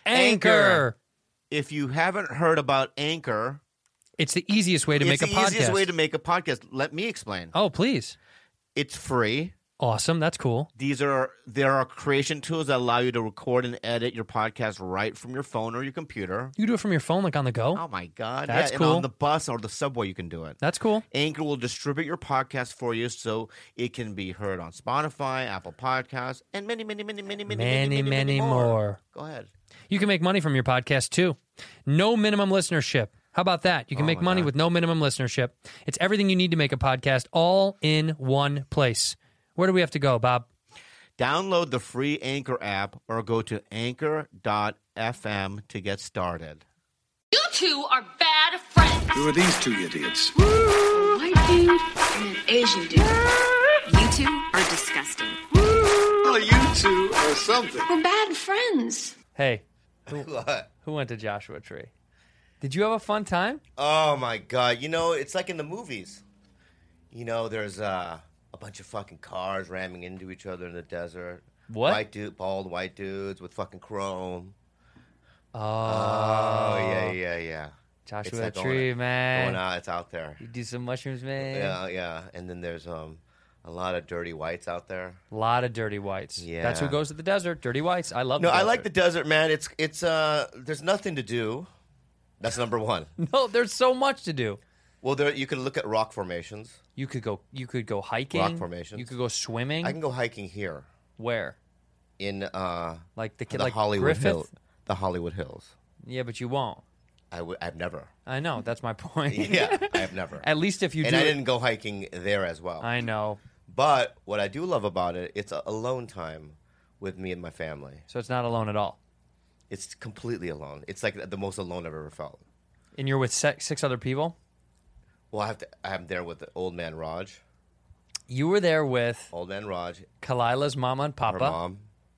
Anchor. If you haven't heard about Anchor, It's the easiest way to make a podcast. It's the easiest way to make a podcast. Let me explain. Oh, please. It's free. Awesome. That's cool. There are creation tools that allow you to record and edit your podcast right from your phone or your computer. You do it from your phone, like on the go? Oh, my God. That's yeah, cool. And on the bus or the subway, you can do it. That's cool. Anchor will distribute your podcast for you so it can be heard on Spotify, Apple Podcasts, and many more. Go ahead. You can make money from your podcast, too. No minimum listenership. How about that? You can make money with no minimum listenership. It's everything you need to make a podcast all in one place. Where do we have to go, Bob? Download the free Anchor app or go to anchor.fm to get started. You two are bad friends. Who are these two idiots? A white dude and an Asian dude. You two are disgusting. Well, you two are something. We're bad friends. Hey, What? who went to Joshua Tree? Did you have a fun time? Oh, my God. You know, it's like in the movies. You know, there's a bunch of fucking cars ramming into each other in the desert. What? Bald white dudes with fucking chrome. Oh, Yeah. Joshua It's like Tree, going man. out. It's out there. You do some mushrooms, man. Yeah. And then there's a lot of dirty whites out there. A lot of dirty whites. Yeah. That's who goes to the desert. Dirty whites. I love No, the I desert. like the desert, man. It's there's nothing to do. That's number one. No, there's so much to do. Well, you can look at rock formations. You could go hiking. Rock formations. You could go swimming. I can go hiking here Where? in Like the kid, the like Hollywood Griffith? Hills. The Hollywood Hills. Yeah, but you won't. I've never. I know. That's my point. Yeah, I have never. At least if you And do. I it- didn't go hiking there as well. I know. But what I do love about it, it's alone time with me and my family. So it's not alone at all. It's completely alone. It's like the most alone I've ever felt. And you're with six other people. Well, I'm there with the old man Raj. You were there with Old man Raj, Kalila's mama and her papa.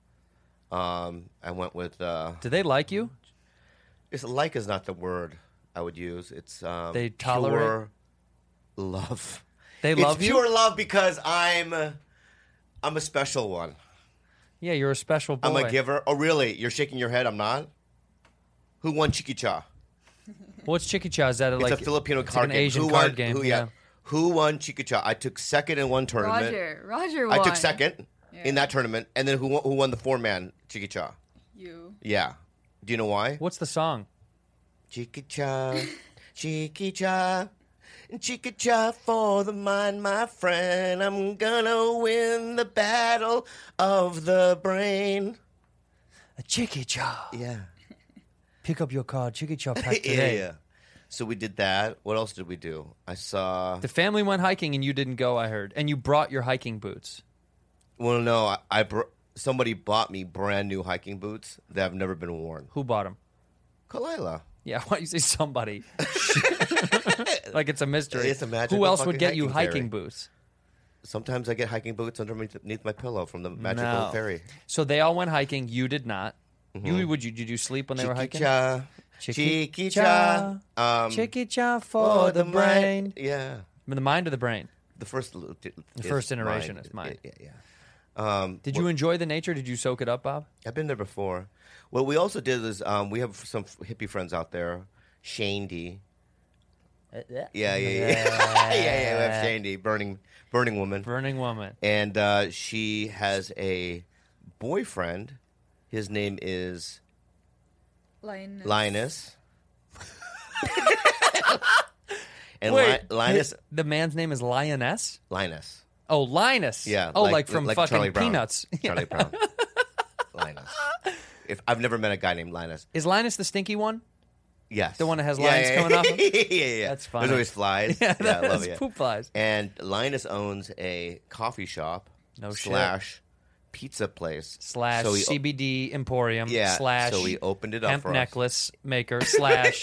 mom. I went with. Do they like you? It's like is not the word I would use. It's They tolerate- pure love. They love it's you. pure love because I'm a special one. Yeah, you're a special boy. I'm a giver. Oh, really? You're shaking your head. I'm not. Who won Chiquicha? What's Chiquicha? Is that It's like a Filipino it's card like an game. Asian Who card won, game? Who, Who won Chiquicha? I took second in one tournament. Roger won. I took second in that tournament, and then who won the 4-man Chiquicha? You. Yeah. Do you know why? What's the song? Chiquicha, Chiquicha, Chiquicha for the mind, my friend. I'm gonna win the battle of the brain. A Chiquicha. Yeah. Pick up your card. Chiquicha pack Yeah, today. yeah. So we did that. What else did we do? I saw. The family went hiking and you didn't go, I heard. And you brought your hiking boots. Well, no, somebody bought me brand new hiking boots that have never been worn. Who bought them? Kalila. Yeah, why don't you say somebody? Like it's a mystery. It's a magical Who else would fucking get you hiking hiking fairy. boots? Sometimes I get hiking boots underneath my pillow from the magical No. fairy. So they all went hiking. You did not. Did you sleep when they were hiking? Chiquicha, Chiquicha, Chiquicha for the brain. Yeah. The mind or the brain? The first iteration is mine. Yeah. Did you enjoy the nature? Did you soak it up, Bob? I've been there before. What we also did is we have some hippie friends out there. Shane D. Yeah. We have Shane D. Burning woman. Burning woman. And she has a boyfriend. His name is Linus. And Wait, Linus. The man's name is Lioness? Linus. Oh, Linus. Yeah. Oh, like from fucking Charlie Brown. Peanuts. Charlie Brown. Linus. I've never met a guy named Linus. Is Linus the stinky one? Yes. The one that has lines coming off him? Yeah. That's funny. There's always flies. Yeah, I love that's it. poop flies. And Linus owns a coffee shop. No / pizza place. / CBD CBD Emporium. Yeah. / So we opened it up hemp for us. necklace maker / /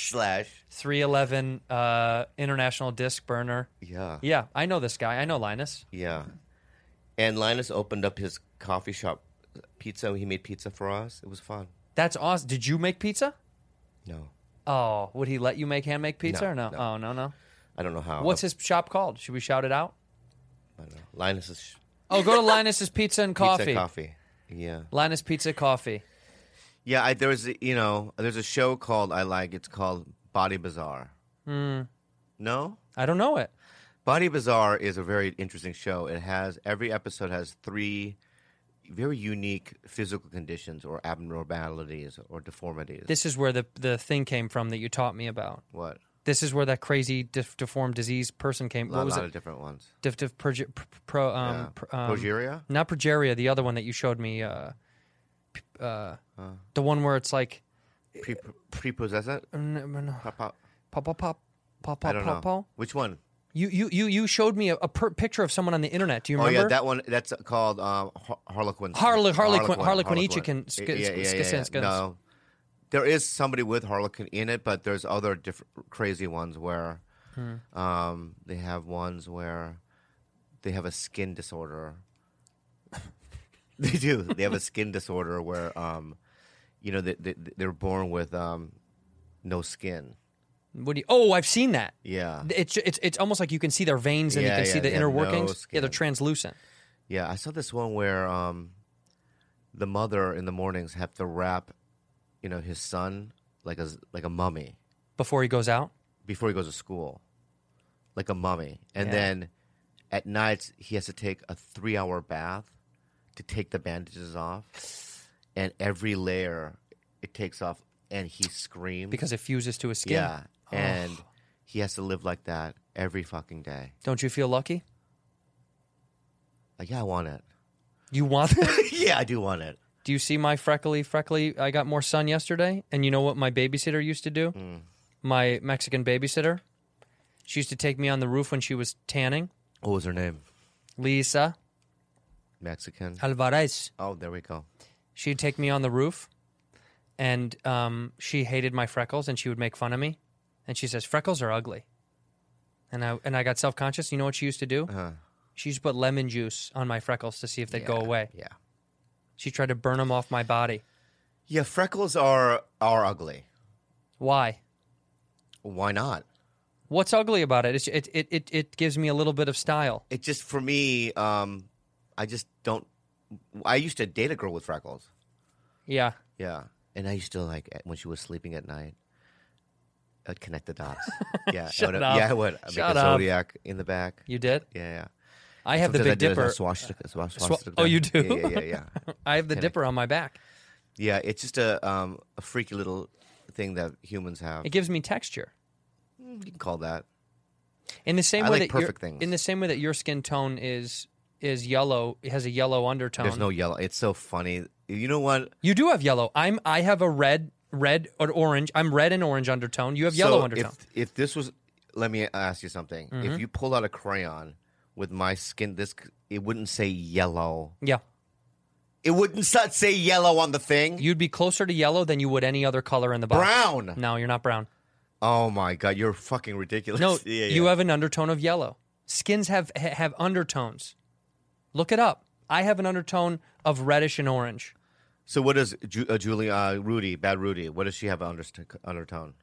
311 international disc burner. Yeah. Yeah, I know this guy. I know Linus. Yeah. And Linus opened up his coffee shop pizza. He made pizza for us. It was fun. That's awesome. Did you make pizza? No. Oh, would he let you make pizza No, or no? no. Oh, no. I don't know how. What's his shop called? Should we shout it out? I don't know. Linus's Oh, go to Linus's Pizza and Coffee. Pizza coffee. Yeah. Linus Pizza Coffee. Yeah, there's a show called It's called Body Bazaar. No? I don't know it. Body Bazaar is a very interesting show. Every episode has 3 very unique physical conditions or abnormalities or deformities. This is where the thing came from that you taught me about. What? This is where that crazy deformed disease person came. What was a lot it? of different ones. Progeria? Not progeria. The other one that you showed me. The one where it's like Prepossessant? no. Pop. I don't know. Which one? You showed me a picture of someone on the internet. Do you remember? Oh yeah, that one. That's called Harlequin. Harlequin. No, there is somebody with Harlequin in it, but there's other different crazy ones where they have ones where they have a skin disorder. They do. They have a skin disorder where they're born with no skin. I've seen that. Yeah. It's almost like you can see their veins and you can see the inner workings. Yeah, they're translucent. Yeah, I saw this one where the mother in the mornings have to wrap, his son like a mummy Before he goes out? before he goes to school, like a mummy, and then at nights he has to take a 3-hour bath to take the bandages off, and every layer it takes off, and he screams Because it fuses to his skin. Yeah, and he has to live like that every fucking day. Don't you feel lucky? Like, yeah, I want it. You want it? Yeah, I do want it. Do you see my freckly? I got more sun yesterday, and you know what my babysitter used to do? My Mexican babysitter. She used to take me on the roof when she was tanning. What was her name? Lisa Mexican. Alvarez. Oh, there we go. She'd take me on the roof, and she hated my freckles, and she would make fun of me. And she says, freckles are ugly. And I got self-conscious. You know what she used to do? She used to put lemon juice on my freckles to see if they'd go away. Yeah. She tried to burn them off my body. Yeah, freckles are ugly. Why? Why not? What's ugly about it? It gives me a little bit of style. It just, for me, I just don't. I used to date a girl with freckles. Yeah. Yeah. And I used to, when she was sleeping at night, I'd connect the dots. Yeah. Shut up. Yeah, I would. I'd make a zodiac in the back. You did? Yeah. I have the Big Dipper. Swastika. Oh, you do? Yeah. I have the Dipper on my back. Yeah, it's just a freaky little thing that humans have. It gives me texture. You can call that. In the same I way like that perfect things. In the same way that your skin tone is yellow, it has a yellow undertone. There's no yellow. It's so funny. You know what? You do have yellow. I have a red or orange. I'm red and orange undertone. You have yellow undertone. If this was, let me ask you something. If you pull out a crayon with my skin, it wouldn't say yellow. Yeah. It wouldn't say yellow on the thing. You'd be closer to yellow than you would any other color in the box. Brown. No, you're not brown. Oh my God, you're fucking ridiculous. No, yeah. You have an undertone of yellow. Skins have undertones. Look it up. I have an undertone of reddish and orange. So what does Rudy, Bad Rudy, what does she have an undertone?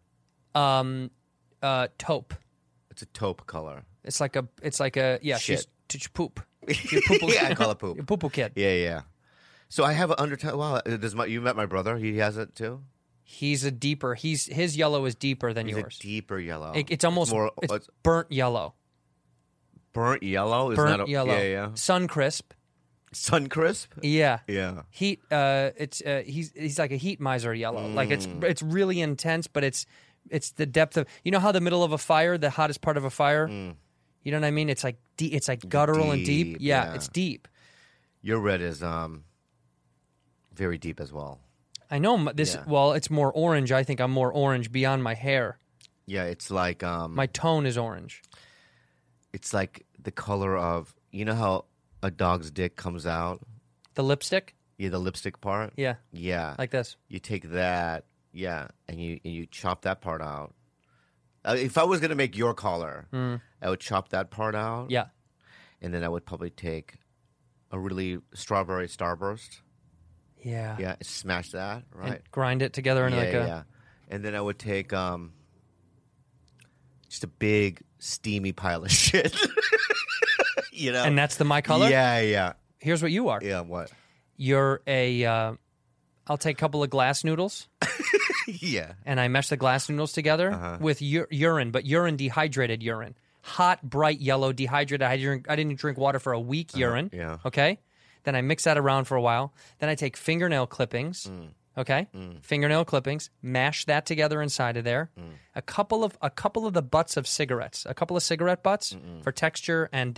Taupe. It's a taupe color. It's like a yeah. Shit. She's poop. She's poop. Yeah, I call it poop. Poo-poo kid. Yeah. So I have an undertone. Wow, you met my brother? He has it too. He's a deeper. His yellow is deeper than He's yours. a deeper yellow. It's almost it's burnt yellow. Burnt yellow? Burnt yellow. Yeah. Suncrisp. Suncrisp? Yeah. Yeah. Heat. He's like a heat miser yellow. Like it's really intense, but it's the depth of. You know how the middle of a fire, the hottest part of a fire. You know what I mean? It's like it's like guttural and deep. Yeah, it's deep. Your red is very deep as well. I know this. Yeah. Well, it's more orange. I think I'm more orange beyond my hair. Yeah, it's like my tone is orange. It's like the color of, you know how a dog's dick comes out? The lipstick? Yeah, the lipstick part? Yeah. Yeah. Like this. You take that, yeah, and you chop that part out. If I was going to make your collar, I would chop that part out. Yeah. And then I would probably take a really strawberry starburst. Yeah. Yeah, smash that, right? And grind it together in yeah. And then I would take just a big steamy pile of shit. You know? And that's my color? Yeah. Here's what you are. Yeah, what? You're a I'll take a couple of glass noodles Yeah. and I mesh the glass noodles together with urine, but dehydrated urine. Hot, bright yellow, dehydrated. I didn't drink water for a week. Urine. Yeah. Okay. Then I mix that around for a while. Then I take fingernail clippings. Okay. Fingernail clippings. Mash that together inside of there. A couple of the butts of cigarettes. A couple of cigarette butts for texture and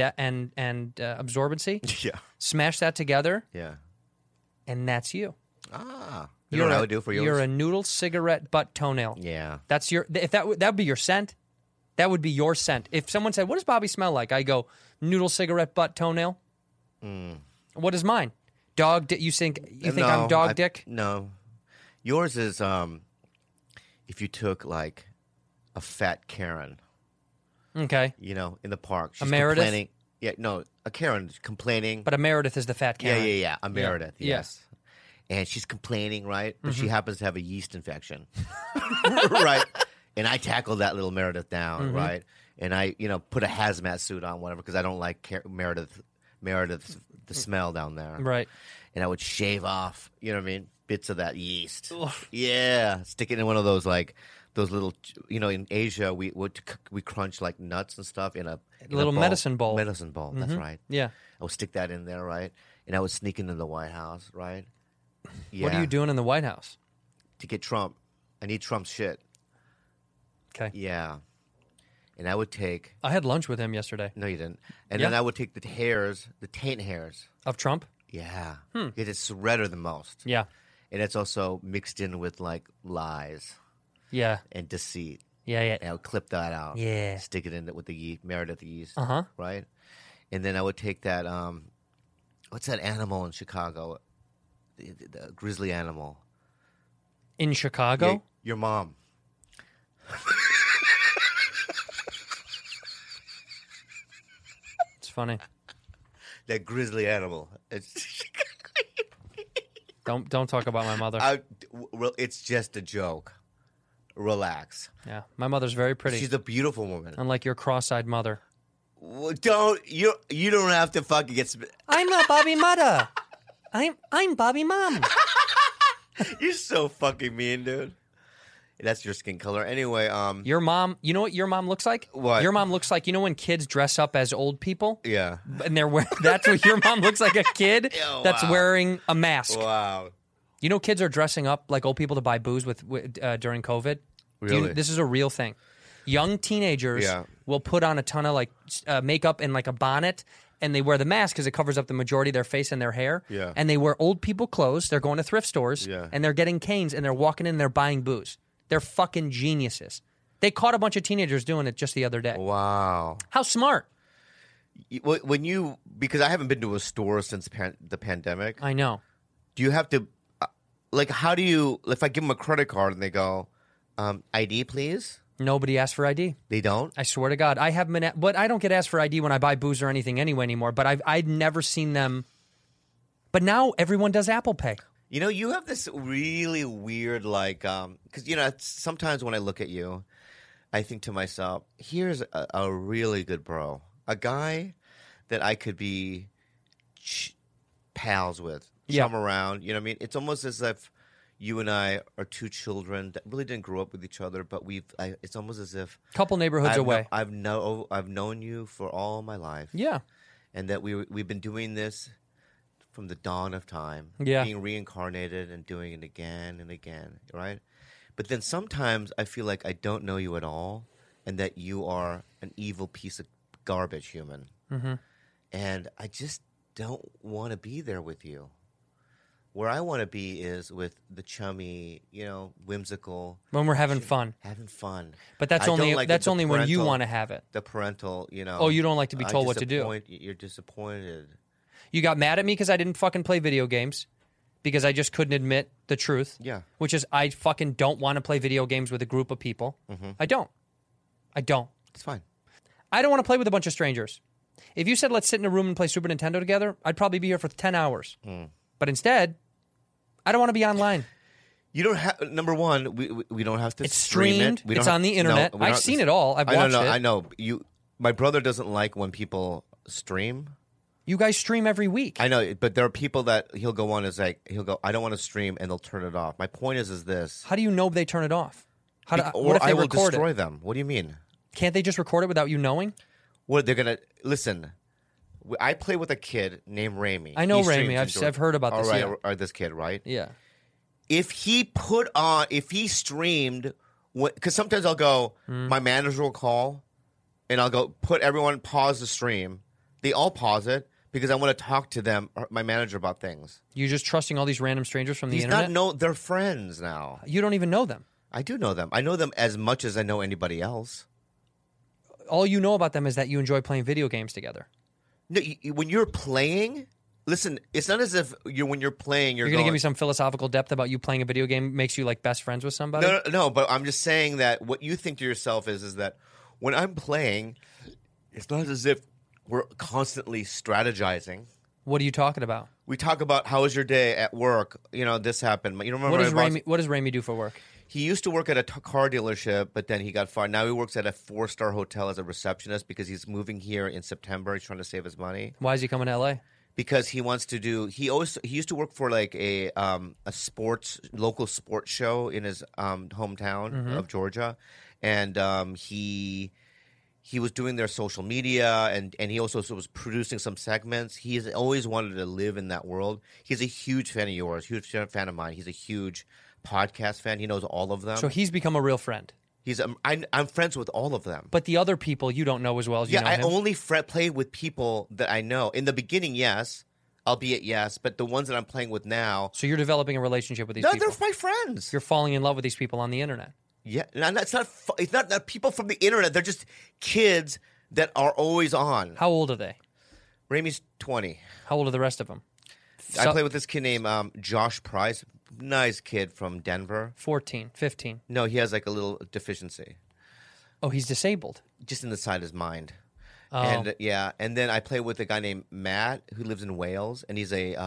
absorbency. Yeah. Smash that together, Yeah. and that's you. Ah. You know what I would do for yours? You're a noodle cigarette butt toenail. Yeah. That's your. If that would be your scent. That would be your scent. If someone said, "What does Bobby smell like?" I go, "Noodle cigarette butt toenail." What is mine? Dog dick. You think I'm dog dick? No. Yours is if you took like a fat Karen, Okay, you know, in the park. She's Meredith? complaining. Yeah, no, a Karen complaining. but a Meredith is the fat Karen. Yeah. A Meredith, Yeah. yes. And she's complaining, right? But she happens to have a yeast infection, right? And I tackled that little Meredith down, right? And I, put a hazmat suit on, whatever, because I don't like Meredith's the smell down there, Right. And I would shave off, you know what I mean, bits of that yeast. Yeah, stick it in one of those those little, in Asia we crunch like nuts and stuff in a Little bowl. medicine bowl. Medicine bowl, that's right. Yeah. I would stick that in there, right? And I would sneak into the White House, right? Yeah. What are you doing in the White House? To get Trump. I need Trump's shit. Okay. Yeah. And I would take... I had lunch with him yesterday. No, you didn't. And Yeah. then I would take the taint hairs. Of Trump? Yeah. It's redder than most. Yeah. And it's also mixed in with, like, lies Yeah. and deceit. Yeah. And I would clip that out. Yeah. Stick it in with the Meredith yeast. Uh-huh. Right? And then I would take that... what's that animal in Chicago? The grizzly animal. In Chicago? Yeah, your mom. It's funny. That grizzly animal. Don't talk about my mother. It's just a joke. Relax. Yeah. My mother's very pretty. She's a beautiful woman. Unlike your cross-eyed mother. Well, you don't have to fucking get. I'm not Bobby Mother. I'm Bobby Mom. You're so fucking mean, dude. That's your skin color. Anyway, Your mom, you know what your mom looks like? What? Your mom looks like, when kids dress up as old people? yeah. And that's what your mom looks like, a kid Oh, that's wow. wearing a mask. Wow. Kids are dressing up like old people to buy booze during COVID. Really? This is a real thing. Young teenagers Yeah. will put on a ton of makeup and like a bonnet, and they wear the mask because it covers up the majority of their face and their hair. Yeah. And they wear old people clothes. They're going to thrift stores, Yeah. and they're getting canes, and they're walking in and they're buying booze. They're fucking geniuses. They caught a bunch of teenagers doing it just the other day. Wow. How smart. Because I haven't been to a store since the pandemic. I know. Do you have to, how do you, if I give them a credit card and they go, ID, please? Nobody asked for ID. They don't? I swear to God. I haven't been, but I don't get asked for ID when I buy booze or anything anymore. But I've never seen them. But now everyone does Apple Pay. You have this really weird, because, sometimes when I look at you, I think to myself, here's a really good bro. A guy that I could be pals with, Yeah. chum around. You know what I mean? It's almost as if you and I are two children that really didn't grow up with each other, but it's almost as if Couple neighborhoods away. I've known you for all my life. Yeah. And that we've been doing this from the dawn of time, Yeah. being reincarnated and doing it again and again, right? But then sometimes I feel like I don't know you at all, and that you are an evil piece of garbage human, and I just don't want to be there with you. Where I want to be is with the chummy, whimsical, When we're having fun. having fun. But that's I don't only like that's the only when you parental- want to have it. The parental, Oh, you don't like to be told what to do. You're disappointed. You got mad at me because I didn't fucking play video games because I just couldn't admit the truth. Yeah. Which is I fucking don't want to play video games with a group of people. I don't. It's fine. I don't want to play with a bunch of strangers. If you said let's sit in a room and play Super Nintendo together, I'd probably be here for 10 hours. But instead, I don't want to be online. You don't have. Number one, we don't have to. It's stream streamed. it. We don't It's have- on the no, internet. we don't I've have seen to- it all. I've watched it. I know. My brother doesn't like when people stream. You guys stream every week. I know, but there are people that he'll go on he'll go, I don't want to stream, and they'll turn it off. My point is this. How do you know they turn it off? Or what if they I will record destroy it? them. What do you mean? Can't they just record it without you knowing? What they're gonna listen? I play with a kid named Ramy. I know He streams Ramy. in I've heard about this. All right, Yeah. or this kid, right? Yeah. If he streamed, because sometimes I'll go, my manager will call, and I'll go, put everyone, pause the stream. They all pause it because I want to talk to them, or my manager, about things. You're just trusting all these random strangers from the He's internet? they're friends now. You don't even know them. I do know them. I know them as much as I know anybody else. All you know about them is that you enjoy playing video games together. No, when you're playing, listen, it's not as if when you're playing, You're going to give me some philosophical depth about you playing a video game makes you like best friends with somebody? No, but I'm just saying that what you think to yourself is that when I'm playing, it's not as if we're constantly strategizing. What are you talking about? We talk about how was your day at work? You know, this happened. You remember What does Ramy do for work? He used to work at a car dealership, but then he got fired. Now he works at a 4-star hotel as a receptionist because he's moving here in September. He's trying to save his money. Why is he coming to LA? Because he wants to do. He used to work for like a local sports show in his hometown of Georgia, and he was doing their social media, and he also was producing some segments. He's always wanted to live in that world. He's a huge fan of yours, huge fan of mine. He's a huge podcast fan. He knows all of them. So he's become a real friend. I'm friends with all of them. But the other people you don't know as well as you know him. I only play with people that I know. In the beginning, yes, albeit yes, but the ones that I'm playing with now. So you're developing a relationship with these people. They're my friends. You're falling in love with these people on the internet. Yeah, and it's not people from the internet. They're just kids that are always on. How old are they? Ramy's 20. How old are the rest of them? I play with this kid named Josh Price. Nice kid from Denver. 14, 15. No, he has like a little deficiency. Oh, he's disabled. Just in the side of his mind. Oh. And and then I play with a guy named Matt who lives in Wales, and he's a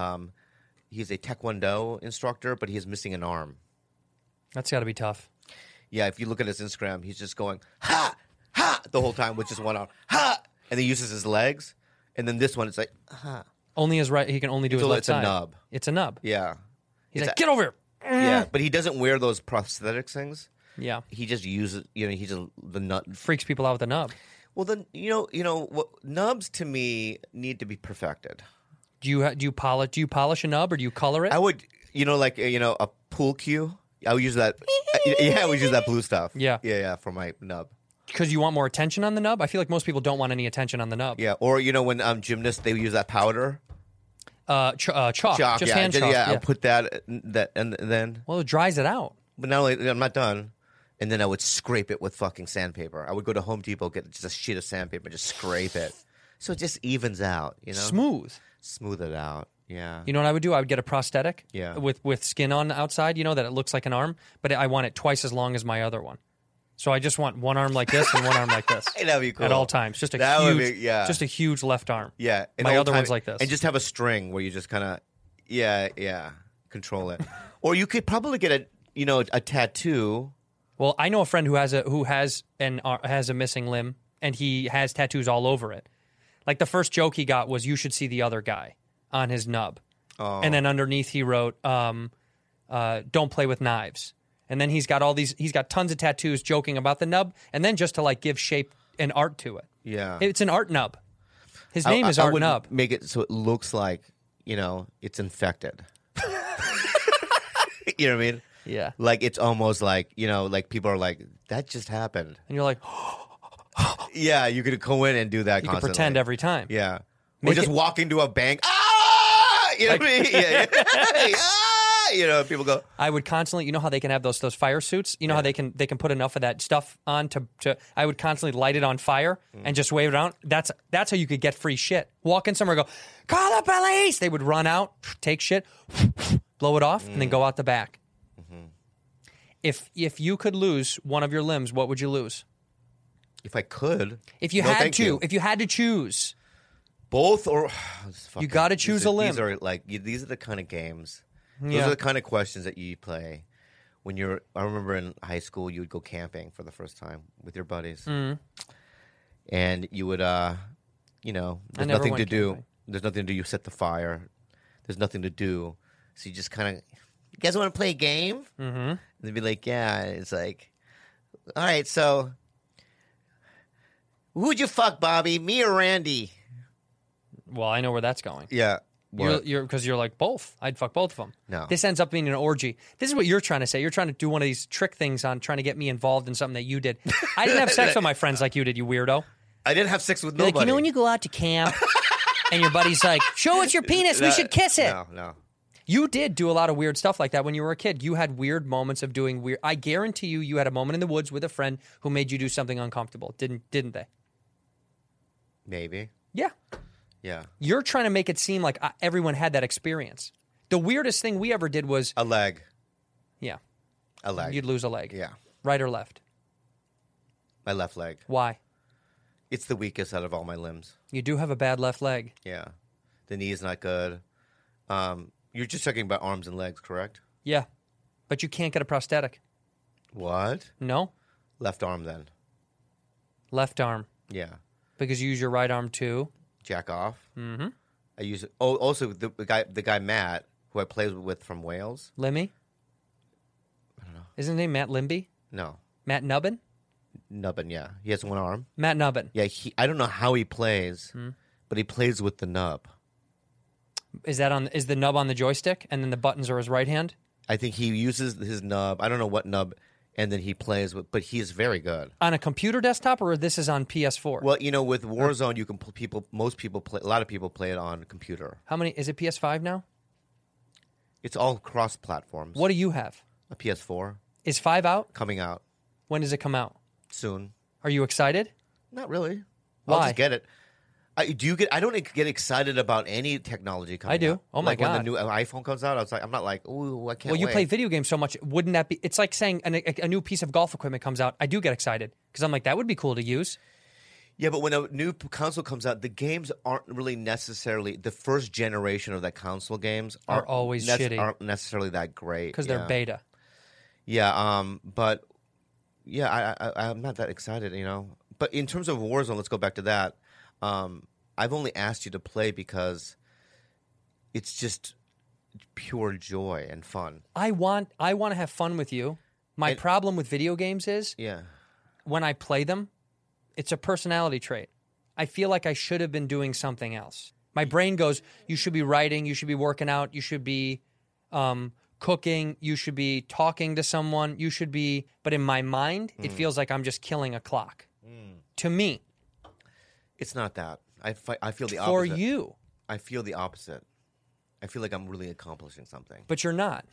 Taekwondo instructor, but he's missing an arm. That's got to be tough. Yeah, if you look at his Instagram, he's just going ha ha the whole time with just one arm, ha, and he uses his legs, and then this one it's like ha. Only his right. He can only do his left It's a side. nub. It's a nub. Yeah, He's like, get over here. Yeah, but he doesn't wear those prosthetics things. Yeah. He just uses, he just the nut. Freaks people out with a nub. Well, then what nubs to me need to be perfected. Do you polish a nub or do you color it? I would, a pool cue. I would use that. I would use that blue stuff. Yeah, for my nub. Because you want more attention on the nub. I feel like most people don't want any attention on the nub. Yeah, or when gymnasts they use that powder. Chalk. Just yeah, hand chalk. Yeah, I'll put that and then. Well, it dries it out. But not only I'm not done, and then I would scrape it with fucking sandpaper. I would go to Home Depot, get just a sheet of sandpaper, just scrape it, so it just evens out. Smooth it out. Yeah. You know what I would do? I would get a prosthetic. Yeah. With skin on the outside. That it looks like an arm, but I want it twice as long as my other one. So I just want one arm like this and one arm like this. That'd be cool at all times. Just a huge left arm. Yeah. My other one's like this, and just have a string where you just kind of control it. Or you could probably get a tattoo. Well, I know a friend who has a missing limb, and he has tattoos all over it. Like the first joke he got was, "You should see the other guy," on his nub, and then underneath he wrote, "Don't play with knives." And then he's got tons of tattoos joking about the nub, and then just to like give shape and art to it. Yeah, it's an art nub. His name is Art Nub. Make it so it looks like it's infected. You know what I mean? Yeah. Like it's almost like like people are like, that just happened, and you're like, yeah, you could go in and do that. You constantly. could pretend every time. Yeah, or just walk into a bank. Ah, you know what I mean? Yeah. People go. I would constantly, how they can have those fire suits. How they can put enough of that stuff on to. I would constantly light it on fire and just wave it around. That's how you could get free shit. Walk in somewhere, go, call the police. They would run out, take shit, blow it off, and then go out the back. Mm-hmm. If you could lose one of your limbs, what would you lose? If I could, if you had to choose, both or you got to choose a limb. These are the kind of games. Yeah. Those are the kind of questions that you play when you're. I remember in high school, you would go camping for the first time with your buddies, and you would, there's nothing to do. Camping. There's nothing to do. You set the fire. There's nothing to do. So you just kind of, you guys want to play a game? Mm-hmm. And they'd be like, yeah. And it's like, all right, so who'd you fuck, Bobby? Me or Randy? Well, I know where that's going. Yeah. Because you're like, both. I'd fuck both of them. No. This ends up being an orgy. This is what you're trying to say. You're trying to do one of these trick things on trying to get me involved in something that you did. I didn't have sex with my friends like you did, you weirdo. I didn't have sex with You're nobody. like, you know when you go out to camp and your buddy's like, show us your penis, we should kiss it. No. You did do a lot of weird stuff like that when you were a kid. You had weird moments of doing weird. I guarantee you had a moment in the woods with a friend who made you do something uncomfortable. Didn't they? Maybe. Yeah. Yeah. You're trying to make it seem like everyone had that experience. The weirdest thing we ever did was... A leg. Yeah. A leg. You'd lose a leg. Yeah. Right or left? My left leg. Why? It's the weakest out of all my limbs. You do have a bad left leg. Yeah. The knee is not good. You're just talking about arms and legs, correct? Yeah. But you can't get a prosthetic. What? No? Left arm, then. Left arm. Yeah. Because you use your right arm too. Jack off. Mm-hmm. I use it. Oh, also the guy Matt, who I played with from Wales. Limmy? I don't know. Isn't his name Matt Limby? No. Matt Nubbin? Nubbin, yeah. He has one arm. Matt Nubbin. Yeah, I don't know how he plays, but he plays with the nub. Is the nub on the joystick and then the buttons are his right hand? I think he uses his nub. I don't know what nub, and then he plays with, but he is very good. On a computer desktop, or this is on PS4? Well, with Warzone, you can most people play. A lot of people play it on computer. How many? Is it PS5 now? It's all cross platforms. What do you have? A PS4 Is 5 out? coming out When does it come out? soon. Are you excited? Not really. Why? I'll just get it. I don't get excited about any technology coming out. I do. Oh, my like God. when the new iPhone comes out, I'm not like, ooh, I can't Well, you wait. play video games so much. Wouldn't that be? It's like saying a new piece of golf equipment comes out. I do get excited because I'm like, that would be cool to use. Yeah, but when a new console comes out, the games aren't really necessarily the first generation of that console games Are always shitty. Aren't necessarily that great Because they're beta. Yeah, but yeah, I'm not that excited, But in terms of Warzone, let's go back to that. I've only asked you to play because it's just pure joy and fun. I want to have fun with you. My problem with video games is when I play them, it's a personality trait. I feel like I should have been doing something else. My brain goes, you should be writing, you should be working out, you should be cooking, you should be talking to someone, you should be... But in my mind, it feels like I'm just killing a clock. To me. It's not that. I feel the opposite. For you. I feel the opposite. I feel like I'm really accomplishing something. But you're not.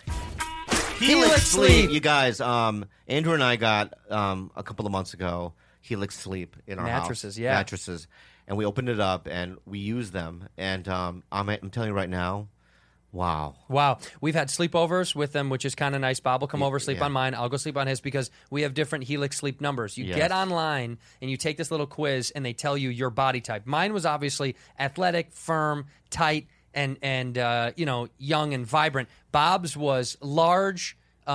Helix Sleep. You guys, Andrew and I got a couple of months ago Helix Sleep in our Mattresses, house. yeah. Mattresses. And we opened it up and we used them. And I'm telling you right now, wow. We've had sleepovers with them, which is kind of nice. Bob will come over, sleep on mine. I'll go sleep on his because we have different Helix Sleep numbers. You get online and you take this little quiz and they tell you your body type. Mine was obviously athletic, firm, tight, and young and vibrant. Bob's was large,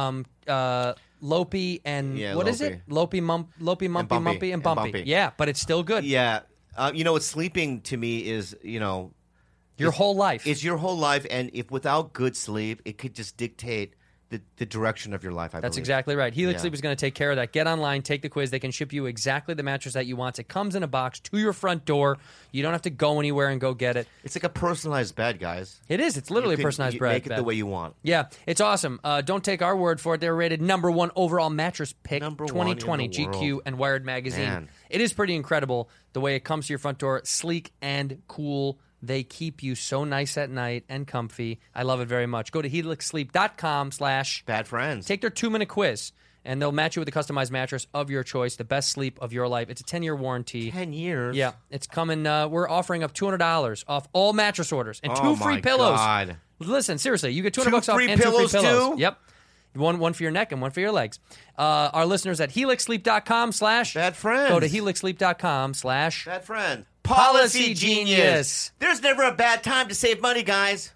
lopey, and what is it? Lopey, mumpy, and bumpy. Yeah, but it's still good. Yeah. What's sleeping to me is, Your whole life. It's your whole life, and if without good sleep, it could just dictate the direction of your life, I That's believe. exactly right. Helix Sleep is going to take care of that. Get online, take the quiz. They can ship you exactly the mattress that you want. It comes in a box to your front door. You don't have to go anywhere and go get it. It's like a personalized bed, guys. It is. It's literally a personalized bed. Make it the way you want. Yeah, it's awesome. Don't take our word for it. They're rated #1 overall mattress pick, #1 2020 in the GQ world. and Wired Magazine. Man. It is pretty incredible the way it comes to your front door, sleek and cool. They keep you so nice at night and comfy. I love it very much. Go to helixsleep.com/ Bad friends. Take their 2-minute quiz, and they'll match you with a customized mattress of your choice, the best sleep of your life. It's a 10-year warranty. 10 years? Yeah, it's coming. We're offering up $200 off all mattress orders and 2 free my pillows. God. Listen, seriously, you get $200 2 off free and 2 free pillows, pillows. too? Yep. One for your neck and one for your legs. Our listeners at helixsleep.com/ Bad friends. Go to helixsleep.com/ Bad friend. Policy Genius. There's never a bad time to save money, guys.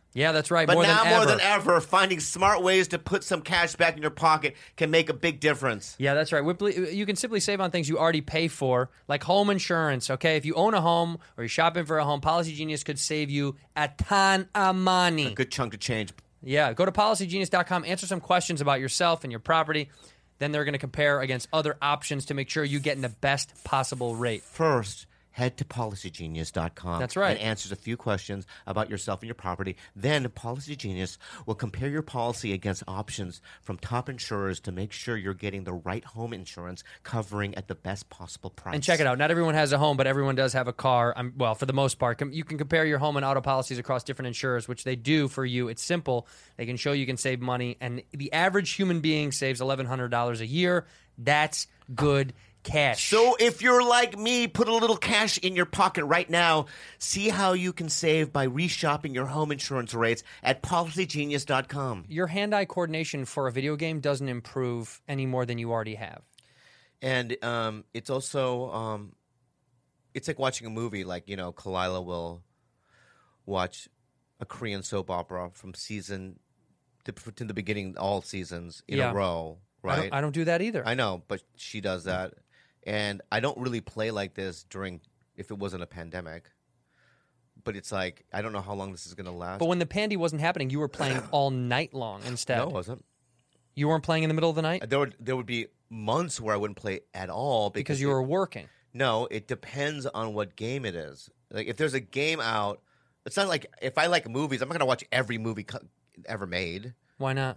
Yeah, that's right. But more now than more ever. than ever, finding smart ways to put some cash back in your pocket can make a big difference. Yeah, that's right. You can simply save on things you already pay for, like home insurance, okay? If you own a home or you're shopping for a home, Policy Genius could save you a ton of money. A good chunk of change. Yeah, go to PolicyGenius.com, answer some questions about yourself and your property. Then they're going to compare against other options to make sure you get in the best possible rate. First, head to PolicyGenius.com. That's right. And answers a few questions about yourself and your property. Then Policy Genius will compare your policy against options from top insurers to make sure you're getting the right home insurance covering at the best possible price. And check it out. Not everyone has a home, but everyone does have a car. Well, for the most part. You can compare your home and auto policies across different insurers, which they do for you. It's simple. They can show you can save money. And the average human being saves $1,100 a year. That's good cash. So if you're like me, put a little cash in your pocket right now. See how you can save by reshopping your home insurance rates at PolicyGenius.com. Your hand-eye coordination for a video game doesn't improve any more than you already have. And it's also it's like watching a movie. Like, Kalila will watch a Korean soap opera from season to the beginning, all seasons in a row, right? I don't do that either. I know, but she does that. And I don't really play like this if it wasn't a pandemic. But it's like, I don't know how long this is going to last. But when the pandy wasn't happening, you were playing all night long instead. No, it wasn't. You weren't playing in the middle of the night? There would be months where I wouldn't play at all. Because you were working. No, it depends on what game it is. Like, if there's a game out, it's not like, if I like movies, I'm not going to watch every movie ever made. Why not?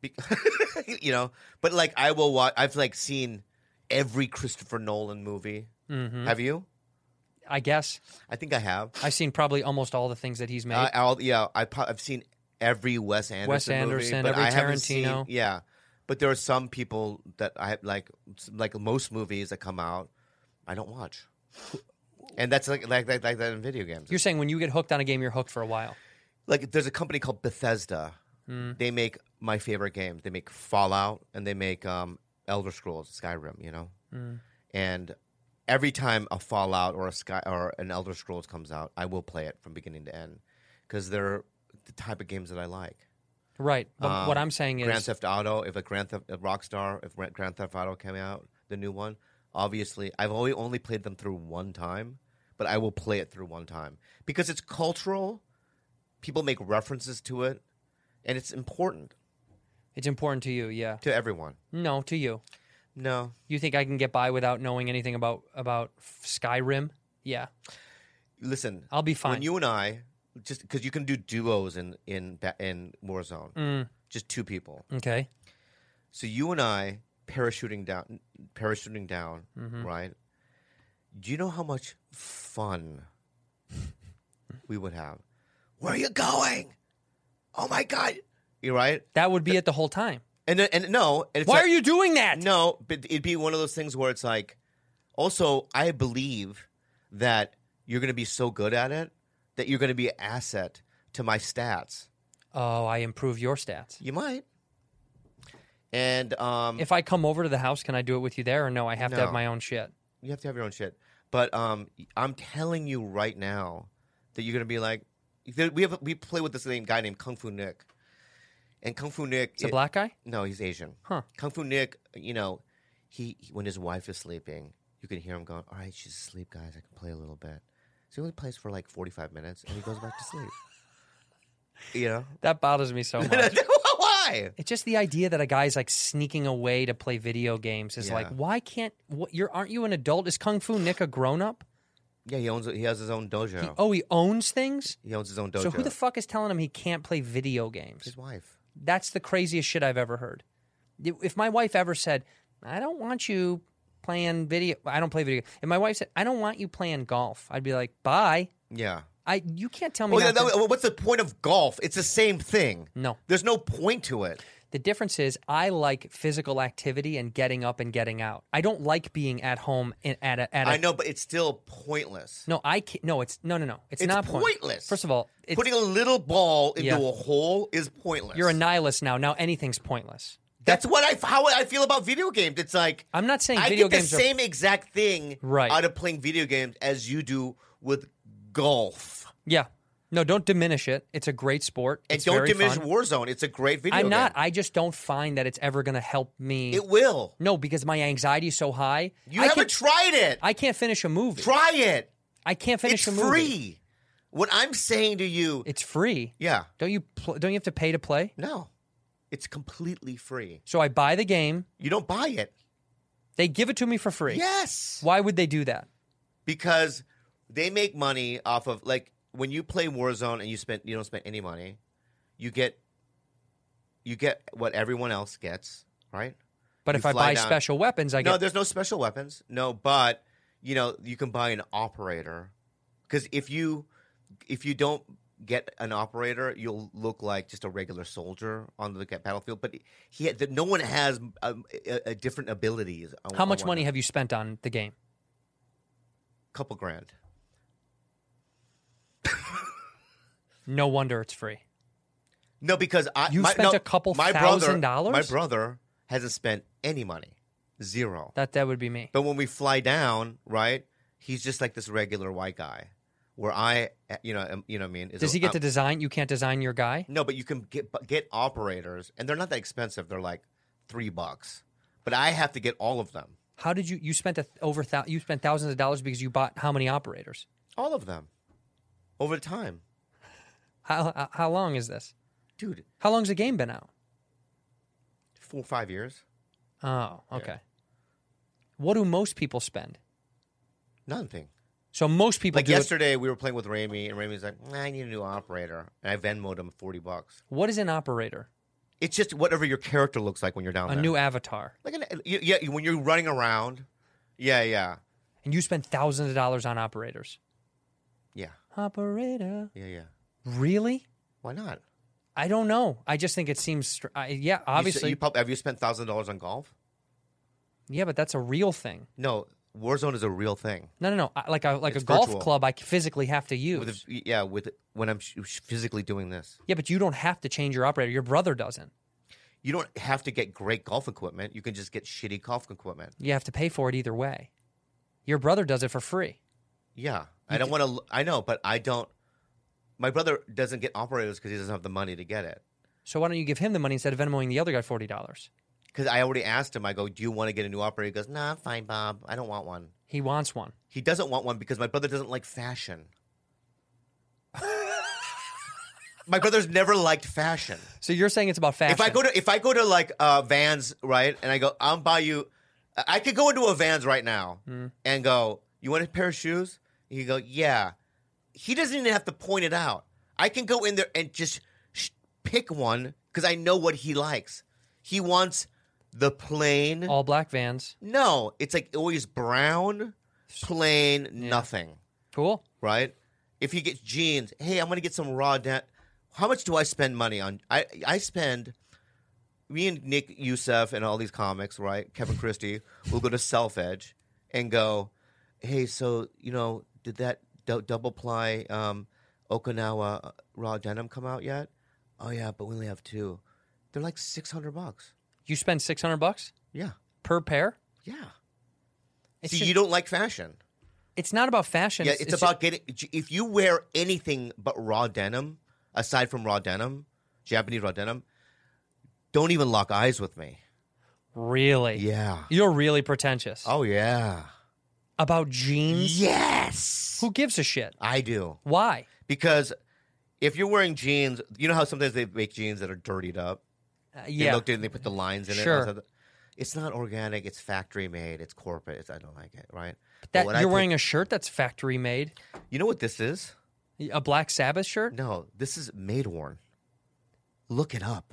But like, I will watch, I've like seen every Christopher Nolan movie. Mm-hmm. Have you? I guess. I think I have. I've seen probably almost all the things that he's made. I've seen every Wes Anderson movie, but every I haven't Tarantino. seen, but there are some people that I like most movies that come out, I don't watch. And that's like that in video games. You're saying when you get hooked on a game, you're hooked for a while. Like, there's a company called Bethesda. They make my favorite games. They make Fallout and they make Elder Scrolls, Skyrim, And every time a Fallout or an Elder Scrolls comes out, I will play it from beginning to end because they're the type of games that I like. Right. But what I'm saying is Grand Theft Auto. If Rockstar, if Grand Theft Auto came out, the new one, obviously I've only played them through one time, but I will play it through one time because it's cultural. People make references to it, and it's important. It's important to you, yeah. To everyone. No, to you. No. You think I can get by without knowing anything about Skyrim? Yeah. Listen, I'll be fine. When you and I, just because you can do duos in Warzone, just two people. Okay. So you and I parachuting down, right? Do you know how much fun we would have? Where are you going? Oh my God! You're right. That would be it the whole time. And it's why are you doing that? No, but it'd be one of those things where it's like, also, I believe that you're going to be so good at it that you're going to be an asset to my stats. Oh, I improve your stats. You might. And if I come over to the house, can I do it with you there, or no? I have to have my own shit. You have to have your own shit. But I'm telling you right now that you're going to be like, we play with this guy named Kung Fu Nick. And Kung Fu Nick... It's a black guy? No, he's Asian. Huh. Kung Fu Nick, he when his wife is sleeping, you can hear him going, all right, she's asleep, guys. I can play a little bit. So he only plays for like 45 minutes, and he goes back to sleep. That bothers me so much. Why? It's just the idea that a guy's like sneaking away to play video games is like, why can't... aren't you an adult? Is Kung Fu Nick a grown-up? Yeah, he has his own dojo. He owns things? He owns his own dojo. So who the fuck is telling him he can't play video games? His wife. That's the craziest shit I've ever heard. If my wife ever said, I don't want you playing video... I don't play video games. If my wife said, I don't want you playing golf, I'd be like, bye. Yeah. You can't tell me... What's the point of golf? It's the same thing. No. There's no point to it. The difference is I like physical activity and getting up and getting out. I don't like being at home I know, but it's still pointless. No, I can't. No, it's no. It's not pointless. First of all, putting a little ball into a hole is pointless. You're a nihilist now. Now anything's pointless. That's how I feel about video games. It's like I'm not saying I video get games the same exact thing right out of playing video games as you do with golf. Yeah. No, don't diminish it. It's a great sport. And It's don't very diminish fun. Warzone. It's a great video I'm not. game. I just don't find that it's ever going to help me. It will. No, because my anxiety is so high. You haven't tried it. I can't finish a movie. Try it. I can't finish It's a movie. free. What I'm saying to you, It's free. yeah, Don't you have to pay to play? no, it's completely free. So I buy the game. You don't buy it. They give it to me for free. Yes, Why would they do that? because they make money off of like when you play Warzone and you don't spend any money, you get what everyone else gets, right? But You if I fly buy down- special weapons, I No, get. there's no special weapons. No, but you can buy an operator because if you don't get an operator, you'll look like just a regular soldier on the battlefield. But no one has a different abilities. How much money have you spent on the game? Couple grand. No wonder it's free. No, because You spent a couple $1,000? My brother hasn't spent any money, zero. That would be me. But when we fly down, right, he's just like this regular white guy. Where I, you know what I mean? Does he get to design? You can't design your guy? No, but you can get operators, and they're not that expensive. They're like $3, but I have to get all of them, How did you spent you spent thousands of dollars because you bought how many operators? all of them, over time, How long is this? dude. How long's the game been out? 4 or 5 years, Oh, okay. What do most people spend? nothing. So most people Like do it- yesterday, we were playing with Ramey, and Ramey's like, "I need a new operator," and I Venmo'd him $40. What is an operator? It's just whatever your character looks like when you're down A there. new avatar. Like when you're running around, yeah, And you spend thousands of dollars on operators. yeah. Operator. Really? Why not? I don't know. I just think it seems. Yeah, obviously. Have you spent $1,000 on golf? Yeah, but that's a real thing. No, Warzone is a real thing. No. Like a It's golf virtual. club, I physically have to use. When I'm physically doing this. Yeah, but you don't have to change your operator. Your brother doesn't. You don't have to get great golf equipment. You can just get shitty golf equipment. You have to pay for it either way. Your brother does it for free. Yeah. I don't want to. I know, but I don't. My brother doesn't get operators because he doesn't have the money to get it. So why don't you give him the money instead of Venmoing the other guy $40? Because I already asked him, I go, "Do you want to get a new operator?" He goes, "Nah, I'm fine, Bob. I don't want one." He wants one. He doesn't want one because my brother doesn't like fashion. My brother's never liked fashion. So you're saying it's about fashion. If I go to like Vans, right, and I go, "I'll buy you," I could go into a Vans right now and go, "You want a pair of shoes?" And you go, "Yeah." He doesn't even have to point it out. I can go in there and just pick one because I know what he likes. He wants the plain. all black Vans. No, it's like always brown, plain, nothing. Cool. Right? If he gets jeans, hey, I'm going to get some raw. How much do I spend money on? I spend. Me and Nick Youssef and all these comics, right? Kevin Christie, will go to Self Edge and go, hey, so did that double ply Okinawa raw denim come out yet? Oh yeah, but we only have 2. They're like $600. You spend $600 Yeah, per pair? yeah. It's See, just- you don't like fashion. It's not about fashion. Yeah, it's about getting. If you wear anything but raw denim, aside from raw denim, Japanese raw denim, don't even lock eyes with me. Really? Yeah. You're really pretentious. Oh yeah. About jeans? Yes. Who gives a shit? I do. Why? Because if you're wearing jeans, you know how sometimes they make jeans that are dirtied up. Yeah. They looked and they put the lines in Sure. it. It's not organic. It's factory made. It's corporate. I don't like it. Right. That you're wearing a shirt that's factory made. You know what this is? A Black Sabbath shirt? No, this is made worn. Look it up.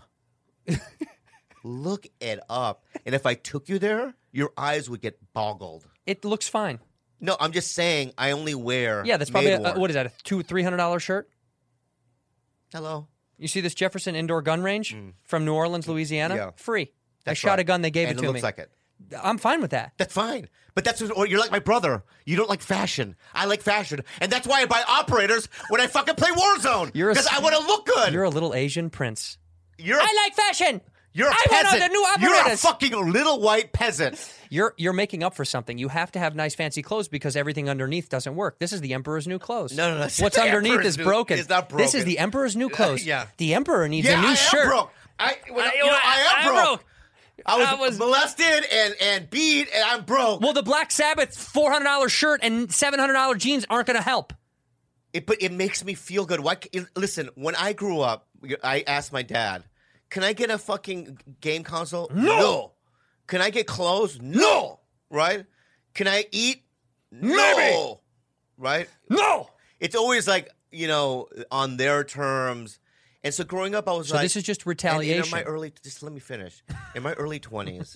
Look it up. And if I took you there, your eyes would get boggled. It looks fine. No, I'm just saying I only wear. Yeah, that's probably made-worn. what is that? A $200-$300 shirt? Hello. You see this Jefferson Indoor Gun Range from New Orleans, Louisiana? Yeah. Free. I That's shot right. a gun. They gave And it to looks me. like it. I'm fine with that. That's fine. But you're like my brother. You don't like fashion. I like fashion. And that's why I buy operators when I fucking play Warzone. You're a- Because I want to look good. You're a little Asian prince. You're I like fashion. You're a I want peasant. the new You're a operators. fucking little white peasant. You're making up for something. You have to have nice fancy clothes because everything underneath doesn't work. This is the Emperor's new clothes. No. What's The underneath Emperor's is new- broken. It's not broken. This is the Emperor's new clothes. Yeah. The Emperor needs Yeah, a new I shirt. am broke. I am broke. I was molested and beat, and I'm broke. Well, the Black Sabbath $400 shirt and $700 jeans aren't going to help. But it makes me feel good. Listen, when I grew up, I asked my dad, "Can I get a fucking game console?" No. Can I get clothes? No. Right? Can I eat? No. Maybe. Right? No. It's always like, on their terms. And so growing up, I was So like, this is just retaliation. just let me finish. In my early 20s,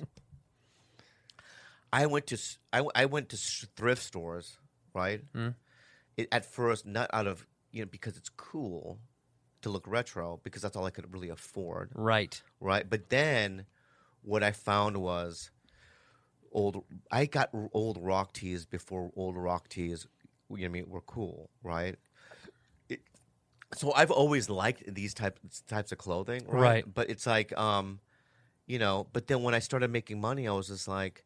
I went to thrift stores, right? At first, not out of because it's cool to look retro, because that's all I could really afford, Right. right? But then, what I found was I got old rock tees before old rock tees, were cool, right? So I've always liked these types of clothing, right? Right. But it's like, but then when I started making money, I was just like,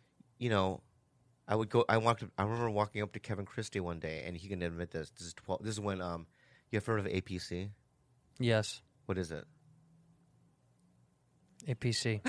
I would go. I remember walking up to Kevin Christie one day, and he can admit this. This is when you have heard of APC? Yes. What is it? APC.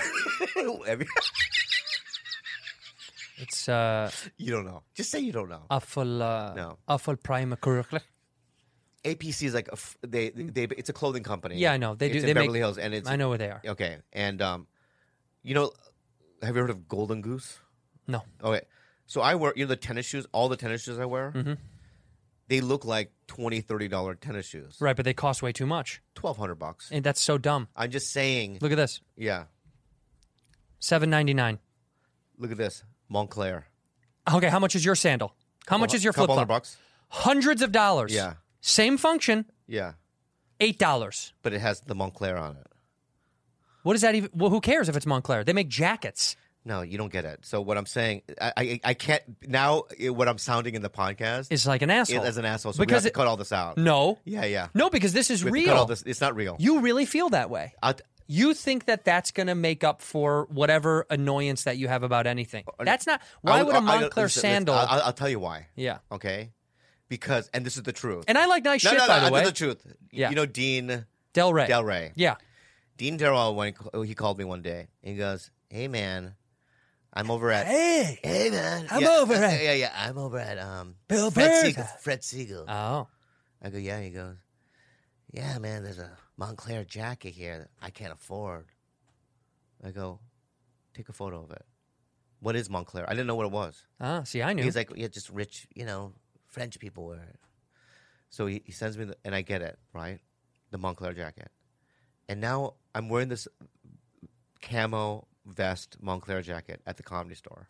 It's You don't know. Just say you don't know. Awful prime curriculum. APC is like it's a clothing company. Yeah, I know. They do. It's They in make. Beverly Hills, and it's I know where they are. okay. And have you heard of Golden Goose? No. Okay, so I wear the tennis shoes. All the tennis shoes I wear, they look like $20-$30 tennis shoes. Right, but they cost way too much. $1,200. And that's so dumb. I'm just saying. Look at this. Yeah, $7.99. look at this, Montclair. Okay, how much is your sandal? How much is your flip $200 flop? Hundreds of dollars. Yeah. Same function. Yeah, $8. but it has the Montclair on it. What is that even? Well, who cares if it's Montclair? They make jackets. No, you don't get it. So what I'm saying, I can't now. What I'm sounding in the podcast It's like an asshole. as an asshole. So Because we have to it- cut all this out. No. Yeah. No, because this is We have to cut all real. this. It's not real. You really feel that way. You think that that's going to make up for whatever annoyance that you have about anything. That's not. Why would a Montclair sandal? I'll tell you why. Yeah. Okay. Because, and this is the truth. And I like nice no, shit, no, by the way. This is the truth. Yeah. You know Dean Del Rey. Del Rey. Yeah. Dean Del Rey, when he called me one day, he goes, "Hey man, I'm over at Hey. man, I'm over at- yeah, I'm over at Bill Fred Burr. Siegel. Fred Siegel." Oh. I go, yeah. He goes, "Yeah, man, there's a Montclair jacket here that I can't afford." I go, "Take a photo of it." What is Montclair? I didn't know what it was. Ah, see, I knew. He's like, "Yeah, just rich, French people wear it." So he sends me, and I get it, right? The Montclair jacket. And now I'm wearing this camo vest Montclair jacket at the Comedy Store.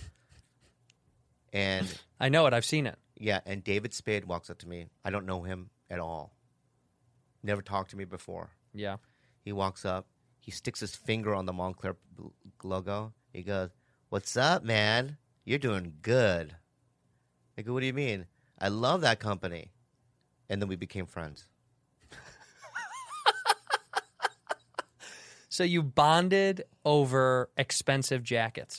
And I know it. I've seen it. yeah, and David Spade walks up to me. I don't know him at all. Never talked to me before. Yeah. He walks up. He sticks his finger on the Montclair logo. He goes, "What's up, man? You're doing good." I go, "What do you mean?" "I love that company." And then we became friends. So you bonded over expensive jackets.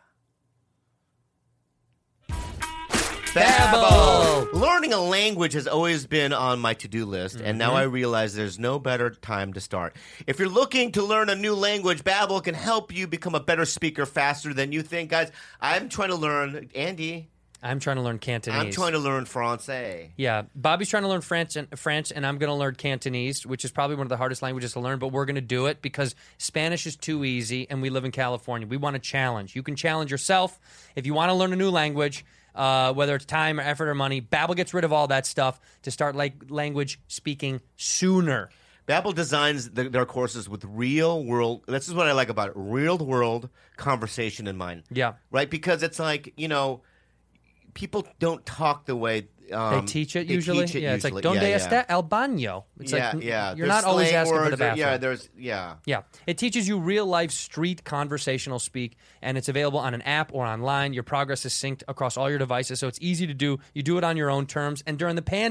Yeah. Babbel. Learning a language has always been on my to-do list, and now I realize there's no better time to start. If you're looking to learn a new language, Babbel can help you become a better speaker faster than you think. Guys, I'm trying to learn, Andy, I'm trying to learn Cantonese. I'm trying to learn Francais. Yeah, Bobby's trying to learn French, and I'm going to learn Cantonese, which is probably one of the hardest languages to learn, but we're going to do it because Spanish is too easy, and we live in California. We want a challenge. You can challenge yourself. If you want to learn a new language, whether it's time or effort or money, Babbel gets rid of all that stuff to start language speaking sooner. Babbel designs their courses with real-world, this is what I like about it, real-world conversation in mind. Yeah. Right? Because it's like, people don't talk the way They teach it usually? Yeah, it's like, donde está el baño? It's like, yeah. You're There's not always slang asking for the words, bathroom. Yeah. It teaches you real-life street conversational speak, and it's available on an app or online. Your progress is synced across all your devices, so it's easy to do. You do it on your own terms, and during the pandy,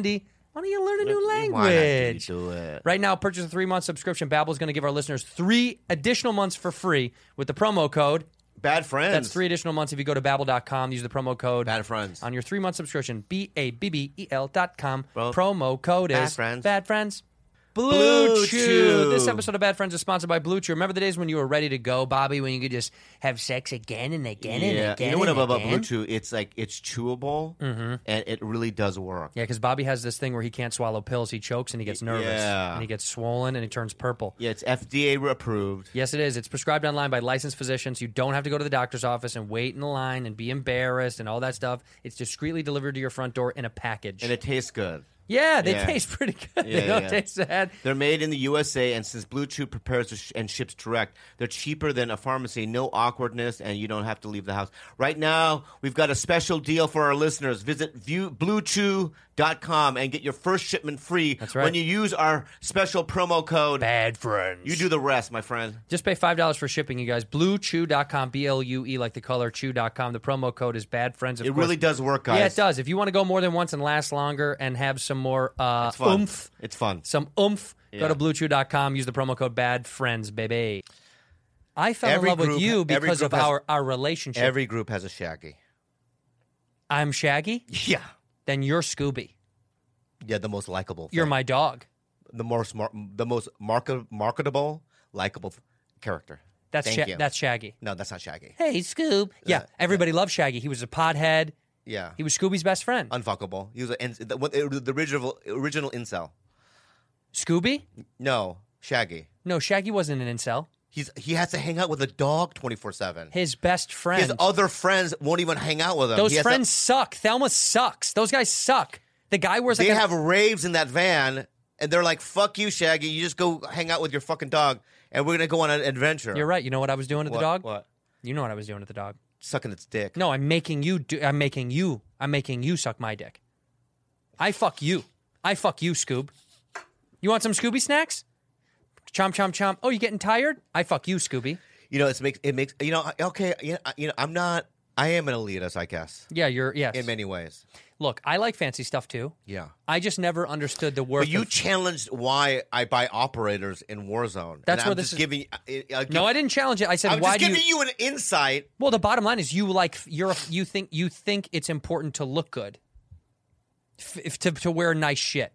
Why don't you learn a new Why not language? do it? Right now, purchase a 3-month subscription. Babbel is going to give our listeners 3 additional months for free with the promo code. Bad friends. That's 3 additional months if you go to Babbel.com. Use the promo code. Bad friends. On your 3-month subscription. BABBEL.com. Bro. Promo code Bad is friends. Bad Friends. Blue Blue Chew. Chew. This episode of Bad Friends is sponsored by Blue Chew. Remember the days when you were ready to go, Bobby, when you could just have sex again and again and Yeah, again you know what and about again? Blue Chew? It's like it's chewable, and it really does work. Yeah, because Bobby has this thing where he can't swallow pills. He chokes and he gets nervous. Yeah. And he gets swollen and he turns purple. Yeah, it's FDA approved. Yes, it is. It's prescribed online by licensed physicians. You don't have to go to the doctor's office and wait in the line and be embarrassed and all that stuff. It's discreetly delivered to your front door in a package. And it tastes good. Yeah, they Yeah. taste pretty good. Yeah, They don't yeah. taste bad. They're made in the USA, and since Blue Chew prepares and ships direct, they're cheaper than a pharmacy. No awkwardness, and you don't have to leave the house. Right now, we've got a special deal for our listeners. Visit BlueChew.com and get your first shipment free. That's right. When you use our special promo code. Bad friends. You do the rest, my friend. Just pay $5 for shipping, you guys. BlueChew.com, BLUE, like the color, chew.com. The promo code is Bad Friends. Of It course. really does work, guys. Yeah, it does. If you want to go more than once and last longer and have some more It's fun. oomph, It's fun. some oomph, Yeah. go to BlueChew.com. Use the promo code Bad Friends, baby. I fell Every in love with group- you every because of group has- our relationship. Every group has a Shaggy. I'm Shaggy, Yeah. then you're Scooby. Yeah, the most likable. You're thing. my dog. the most marketable, likable character. That's Thank you. that's Shaggy. No, that's not Shaggy. Hey, Scoob. Yeah, everybody loved Shaggy. He was a pothead. Yeah, He was Scooby's best friend. unfuckable. He was the original incel. Scooby? No, Shaggy. No, Shaggy wasn't an incel. He has to hang out with a dog 24/7. His best friend. His other friends won't even hang out with him. Those He has to- friends suck. Thelma sucks. Those guys suck. The guy wears like they a have raves in that van, and they're like, "Fuck you, Shaggy. You just go hang out with your fucking dog, and we're gonna go on an adventure." You're right. You know what I was doing to the dog? What? You know what I was doing to the dog. Sucking its dick. No, I'm making you suck my dick. I fuck you, Scoob. You want some Scooby snacks? Chomp, chomp, chomp. Oh, you getting tired? I fuck you, Scooby. You know, it makes you know. Okay, I am an elitist, I guess, Yeah, yes. in many ways. Look, I like fancy stuff too. Yeah. I just never understood the worth But you of... challenged why I buy operators in Warzone. That's and where I'm this just is- giving. No, I didn't challenge it. I said, I'm why just do you... giving you an insight. Well, the bottom line is you think it's important to look good, to wear nice shit.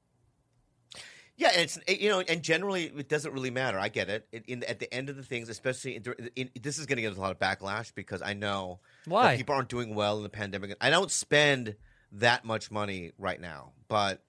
Yeah, and generally it doesn't really matter. I get it. At the end of the things, especially this is going to get a lot of backlash because I know Why? that people aren't doing well in the pandemic. I don't spend that much money right now, but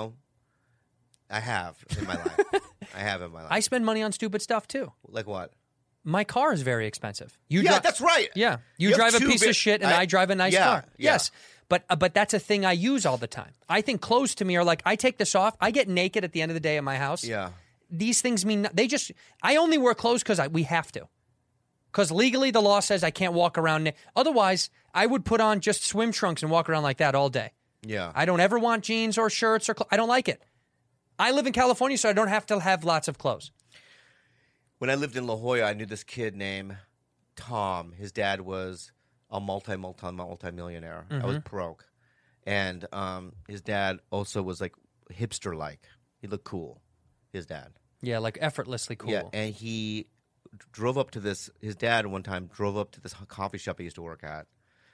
I have in my life. I spend money on stupid stuff too. Like what? My car is very expensive. That's right. Yeah, you have drive a two piece of shit, and I drive a nice car. Yeah. Yes, but that's a thing I use all the time. I think clothes to me are like I take this off. I get naked at the end of the day at my house. Yeah. These things mean I only wear clothes because we have to. Because legally the law says I can't walk around. Otherwise, I would put on just swim trunks and walk around like that all day. Yeah. I don't ever want jeans or shirts I don't like it. I live in California, so I don't have to have lots of clothes. When I lived in La Jolla, I knew this kid named Tom. His dad was a multi-millionaire. I was broke. And his dad also was like hipster-like. He looked cool, his dad. Yeah, like effortlessly cool. Yeah, and he drove up to this, his dad one time drove up to this coffee shop he used to work at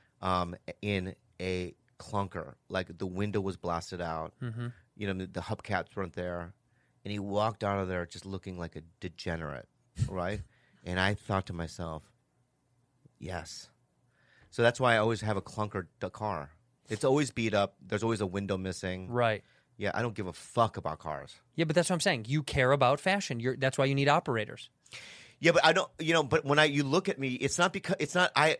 in a clunker. Like the window was blasted out. Mm-hmm. The hubcaps weren't there. And he walked out of there just looking like a degenerate, right? And I thought to myself, yes. So that's why I always have a clunker car. It's always beat up. There's always a window missing. Right. Yeah, I don't give a fuck about cars. Yeah, but that's what I'm saying. You care about fashion. That's why you need operators. Yeah, but I don't. But when you look at me, it's not because it's not. I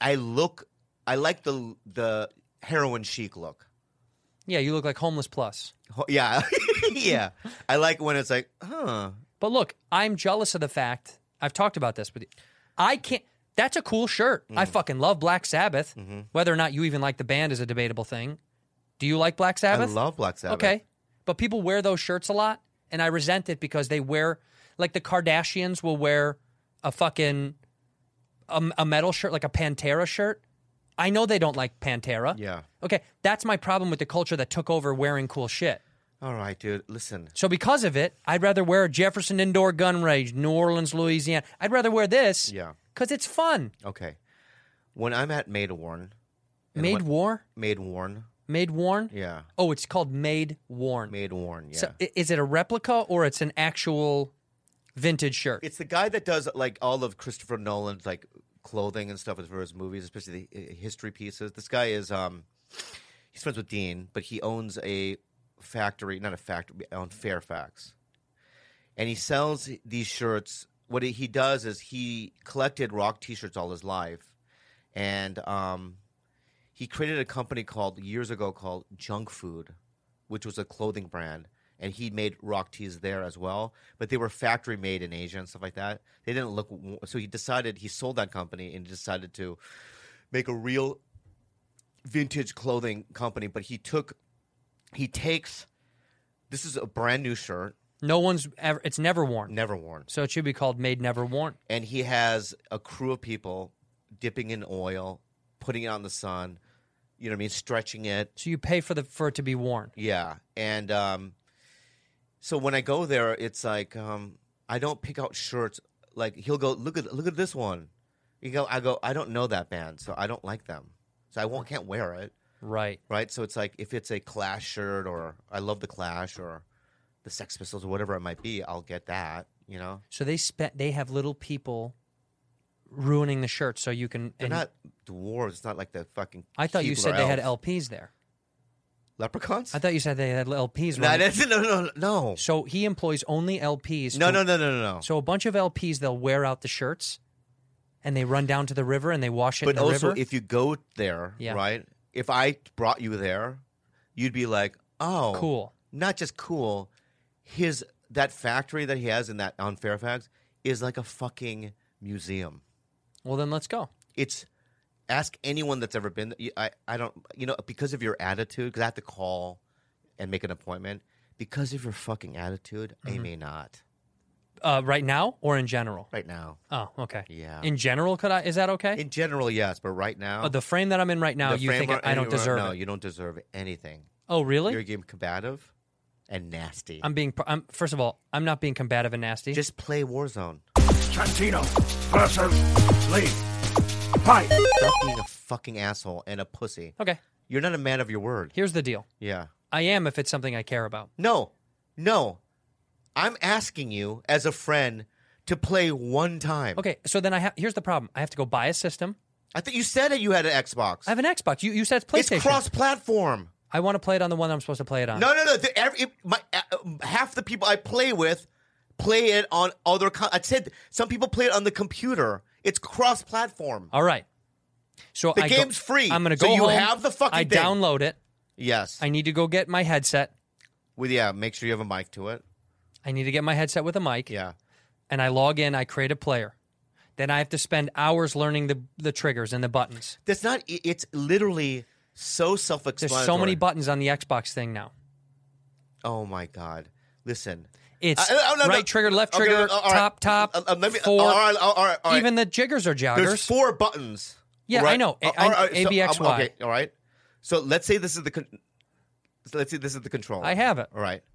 like the heroin chic look. Yeah, you look like Homeless Plus. Yeah, yeah. I like when it's like, huh. But look, I'm jealous of the fact, I've talked about this with you. I can't, that's a cool shirt. I fucking love Black Sabbath. Mm-hmm. Whether or not you even like the band is a debatable thing. Do you like Black Sabbath? I love Black Sabbath. Okay. But people wear those shirts a lot, and I resent it because they wear, like the Kardashians will wear a fucking, a metal shirt, like a Pantera shirt. I know they don't like Pantera. Yeah. Okay, that's my problem with the culture that took over wearing cool shit. All right, dude. Listen. So because of it, I'd rather wear Jefferson Indoor Gun Range, New Orleans, Louisiana. I'd rather wear this because it's fun. Okay. When I'm at Maid Worn. Maid Worn? Maid Worn. Maid Worn? Yeah. Oh, it's called Maid Worn. Maid Worn, yeah. So is it a replica or it's an actual vintage shirt? It's the guy that does like all of Christopher Nolan's like clothing and stuff for his movies, especially the history pieces. This guy is he's friends with Dean, but he owns a factory, not a factory, on Fairfax. And he sells these shirts. What he does is he collected rock t-shirts all his life. And he created a company years ago called Junk Food, which was a clothing brand. And he made rock tees there as well. But they were factory made in Asia and stuff like that. They didn't look – so he sold that company and decided to make a real vintage clothing company. But this is a brand new shirt. No one's ever – it's never worn. Never worn. So it should be called Made Never Worn. And he has a crew of people dipping in oil, putting it out in the sun, you know what I mean, stretching it. So you pay for it to be worn. Yeah. And so when I go there, it's like I don't pick out shirts. Like he'll go, look at this one. I go, I don't know that band, so I don't like them. So I can't wear it. Right. Right? So it's like if it's a Clash shirt or I love the Clash or the Sex Pistols or whatever it might be, I'll get that, you know? So they have little people ruining the shirts so you can... They're not dwarves. It's not like the fucking I thought you said they had elves. LPs there. Leprechauns? I thought you said they had LPs. Running. No. So he employs only LPs. No. So a bunch of LPs, they'll wear out the shirts and they run down to the river and they wash it in the river. But also, if you go there, right, if I brought you there, you'd be like, oh. Cool. Not just cool. That factory that he has on Fairfax is like a fucking museum. Well, then let's go. Ask anyone that's ever been. I don't, because of your attitude, because I have to call and make an appointment. Because of your fucking attitude, I may not. Right now or in general? Right now. Oh, okay. Yeah. In general, is that okay? In general, yes, but right now. The frame that I'm in right now, you think I don't deserve it? No, you don't deserve anything. Oh, really? You're being combative and nasty. First of all, I'm not being combative and nasty. Just play Warzone. Santino versus Lee. Fight. Stop being a fucking asshole and a pussy. Okay. You're not a man of your word. Here's the deal. Yeah. I am if it's something I care about. No. I'm asking you as a friend to play one time. Okay, so then here's the problem. I have to go buy a system. I think you said that you had an Xbox. I have an Xbox. You said it's PlayStation. It's cross-platform. I want to play it on the one I'm supposed to play it on. No. Half the people I play with play it on other. I said some people play it on the computer. It's cross-platform. All right. So the game's free. I'm going to go home. So you home, have the fucking thing. download it. Yes. I need to go get my headset. Make sure you have a mic to it. I need to get my headset with a mic. Yeah. And I log in. I create a player. Then I have to spend hours learning the triggers and the buttons. That's not. It's literally so self-explanatory. There's so many buttons on the Xbox thing now. Oh my God! Listen. It's right trigger, left trigger, top, four. All right. Even the jiggers are joggers. There's 4 buttons. Yeah, right? I know. A, B, X, Y. Okay, all right. So let's say this is the controller. I have it. All right.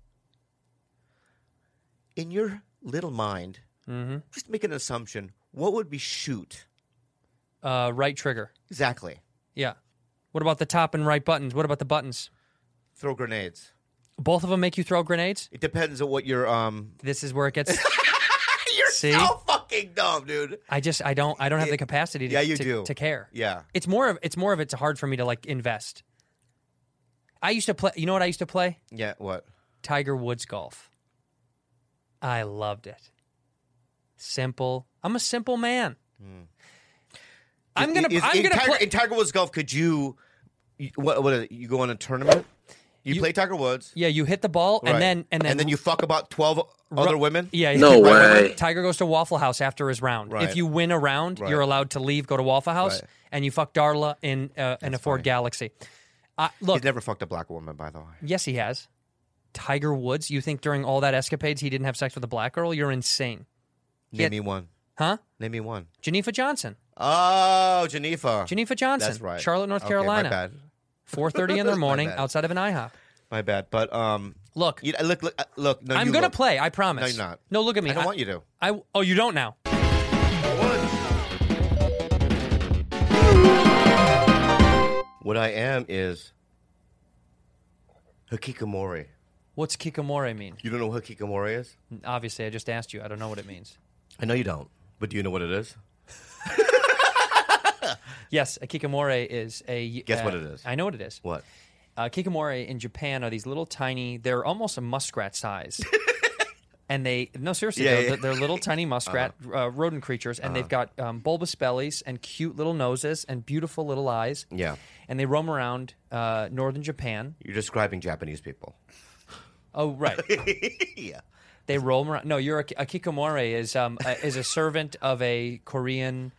In your little mind, just make an assumption. What would be shoot? Right trigger. Exactly. Yeah. What about the top and right buttons? What about the buttons? Throw grenades. Both of them make you throw grenades? It depends on what your This is where it gets. You're See? so fucking dumb, dude. I don't have the capacity to care. Yeah. It's more of it's hard for me to like invest. I used to play, you know what I used to play? Yeah, what? Tiger Woods golf. I loved it. Simple. I'm a simple man. I'm gonna play in Tiger Woods golf. Could you what you go on a tournament? You play Tiger Woods. Yeah, you hit the ball right. and then you fuck about 12 other women. Yeah, no way. Tiger goes to Waffle House after his round. Right. If you win a round, right. you're allowed to leave, go to Waffle House, right. and you fuck Darla in a Ford Galaxy. Look, he's never fucked a black woman, by the way. Yes, he has. Tiger Woods. You think during all that escapades he didn't have sex with a black girl? You're insane. Name me one. Huh? Name me one. Geneva Johnson. Oh, Geneva. Geneva Johnson. That's right. Charlotte, North Okay, Carolina. my bad. 4:30 in the morning bad. outside of an IHOP. My bad. But Look. Look. No, I'm you going to look. play. I promise. No, you're not. No, look at me. I don't want you to. Oh, you don't now. What I am is hikikomori. What's kikomore mean? You don't know what hikikomori is? Obviously, I just asked you. I don't know what it means. I know you don't, but do you know what it is? Yes, a kikomore is a... Guess what it is. I know what it is. What? Kikomore in Japan are these little tiny... They're almost a muskrat size. And they... No, seriously, they're little tiny muskrat rodent creatures, and they've got bulbous bellies and cute little noses and beautiful little eyes. Yeah. And they roam around northern Japan. You're describing Japanese people. Oh, right. Yeah. They roam around. No, a kikomore is a servant of a Korean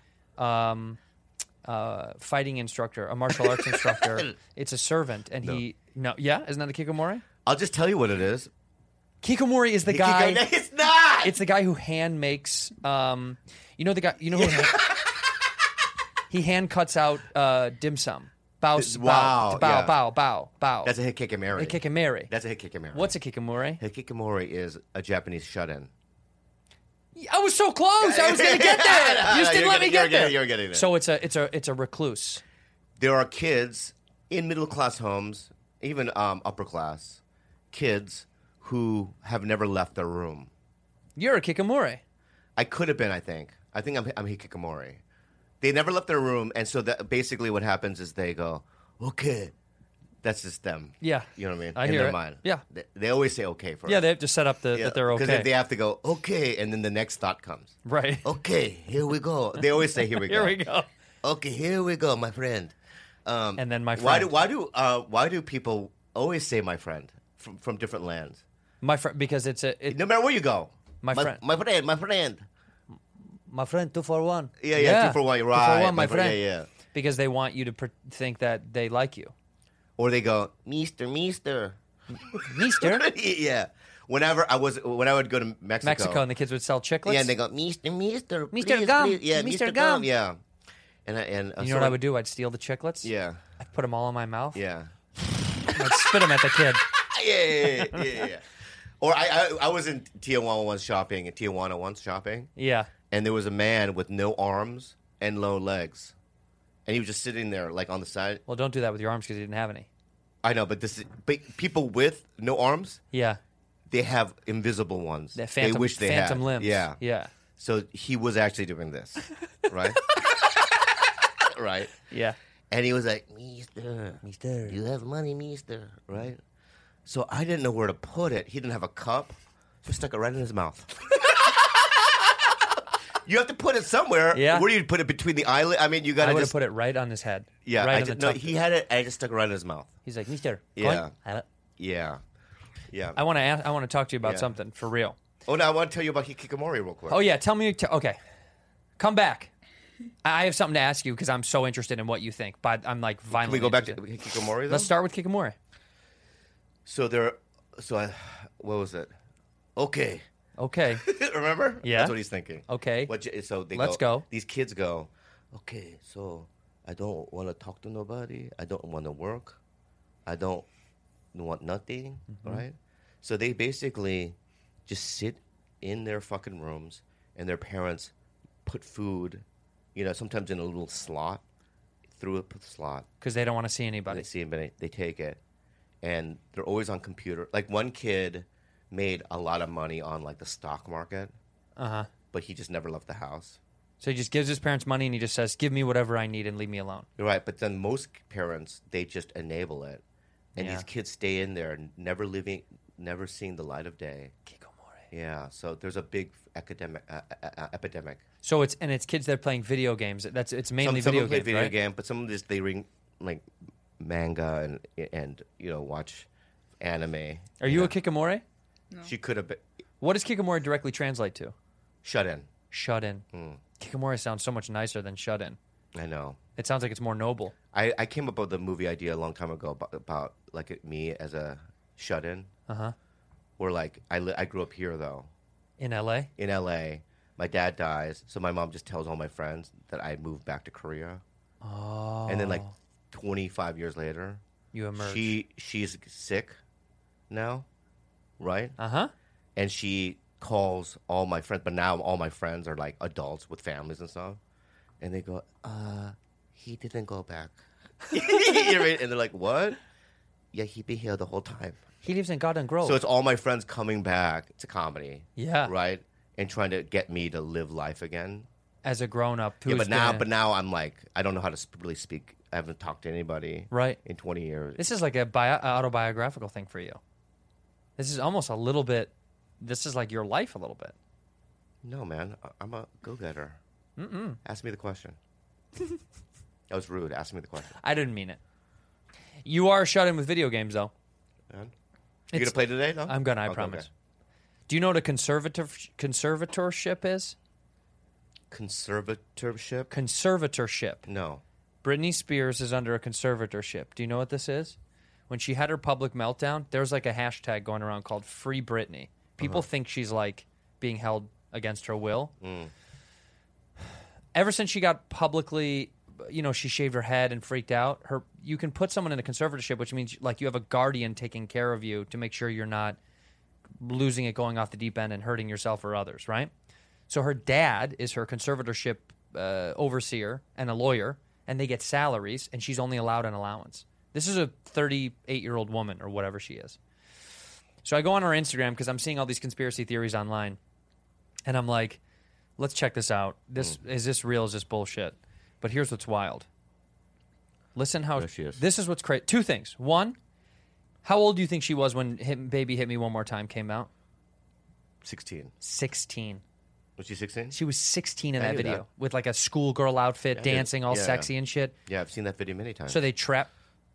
fighting instructor, a martial arts instructor. It's a servant, and isn't that a kikomore? I'll just tell you what it is. Kikomori is the guy. It's not. It's the guy who hand makes. You know the guy. You know who he hand cuts out dim sum. Bow. Yeah. Bow. That's a hikikomori. Hikikomori. That's a hikikomori. What's a kikomori? Hikikomori is a Japanese shut-in. I was so close. I was going to get there. You just didn't let me get there. You're getting there. So it's a recluse. There are kids in middle-class homes, even upper-class kids who have never left their room. You're a kikomori. I could have been, I think. I think I'm hikikomori. They never left their room, and so that basically what happens is they go, okay. That's just them. Yeah. You know what I mean? I in hear their it. mind. Yeah. They always say okay first. Yeah, they have to set up that they're okay. Because they have to go, okay, and then the next thought comes. Right. Okay, here we go. They always say, here we go. Here we go. Okay, here we go, my friend. And then my friend. Why do people always say my friend from different lands? My friend, because No matter where you go. My friend. My friend. My friend, 2 for 1. Yeah, 2 for 1, right. 2 for 1, my friend. Yeah. Because they want you to think that they like you. Or they go, Meester. Meester? Yeah. When I would go to Mexico. And the kids would sell chiclets? Yeah, and they go, Meester. Mr. Gum. Yeah, Mr. Gum. Yeah. And you know what I would do? I'd steal the chiclets. Yeah. I'd put them all in my mouth. Yeah. I'd spit them at the kid. Yeah. Or I was in Tijuana once shopping. Yeah. And there was a man with no arms and no legs. And he was just sitting there, like, on the side. Well, don't do that with your arms because you didn't have any. I know, but people with no arms, Yeah. they have invisible ones. Phantom, they wish they phantom had. limbs. Yeah. Yeah. So he was actually doing this, right? Right. Yeah. And he was like, Meester, you have money, Meester, right? So I didn't know where to put it. He didn't have a cup, so I stuck it right in his mouth. You have to put it somewhere. Yeah. Where do you put it? Between the eyelid? I mean, you got I to would just have put it right on his head. Yeah, Right he had it. I just stuck it right in his mouth. He's like, Mister. Yeah. Coin? Yeah. I want to talk to you about Yeah. something for real. Oh, now I want to tell you about hikikomori real quick. Oh yeah, tell me. Okay, come back. I have something to ask you because I'm so interested in what you think. But I'm like Can violently. we go back to interested. hikikomori? Though? Let's start with kikomori. What was it? Okay. Okay. Remember? Yeah. That's what he's thinking. Okay. Let's go. These kids go, okay, so I don't want to talk to nobody. I don't want to work. I don't want nothing, right? So they basically just sit in their fucking rooms and their parents put food, sometimes in a little slot, through a slot. Because they don't want to see anybody. They see anybody, they take it. And they're always on computer. Like one kid made a lot of money on like the stock market, but he just never left the house. So he just gives his parents money and he just says, "Give me whatever I need and leave me alone." You're right, but then most parents they just enable it, and Yeah. these kids stay in there, never seeing the light of day. Kikomori. Yeah, so there's a big epidemic. So it's kids that are playing video games. It's mainly Some video of them play games, video right? game, but some of this they read like manga and watch anime. Are you a kikomori? She could have been What does kikomori directly translate to? shut in. Shut in. Kikomori sounds so much nicer than shut in. I know. It sounds like it's more noble. I came up with the movie idea a long time ago about like me as a shut in. Where like I grew up here though. In L.A.? In L.A. My dad dies, so my mom just tells all my friends that I moved back to Korea. Oh. And then like 25 years later, You emerge. she's sick now, right? Uh-huh. And she calls all my friends, but now all my friends are like adults with families and stuff. And they go, he didn't go back. You know what I mean? And they're like, what? Yeah, he be here the whole time. He lives in Garden Grove. So it's all my friends coming back to comedy. Yeah. Right? And trying to get me to live life again. As a grown-up. Yeah, but now I'm like, I don't know how to really speak. I haven't talked to anybody in 20 years. This is like a autobiographical thing for you. This is almost a little bit, this is like your life a little bit. No, man. I'm a go-getter. Ask me the question. That was rude. Ask me the question. I didn't mean it. You are shut in with video games, though. Man. You going to play today, though? I'm going to, I promise. Okay. Do you know what a conservatorship is? Conservatorship? Conservatorship. No. Britney Spears is under a conservatorship. Do you know what this is? When she had her public meltdown, there's like a hashtag going around called Free Britney. People think she's like being held against her will. Ever since she got publicly, she shaved her head and freaked out, you can put someone in a conservatorship, which means like you have a guardian taking care of you to make sure you're not losing it, going off the deep end and hurting yourself or others, right? So her dad is her conservatorship overseer and a lawyer, and they get salaries, and she's only allowed an allowance. This is a 38-year-old woman or whatever she is. So I go on her Instagram because I'm seeing all these conspiracy theories online, and I'm like, let's check this out. Is this real? Is this bullshit? But here's what's wild. Listen how she is. This is what's crazy. Two things. One, how old do you think she was when Baby Hit Me One More Time came out? 16. 16. Was she 16? She was 16 in that video with like a schoolgirl outfit, dancing all sexy and shit. Yeah, I've seen that video many times. So they trapped.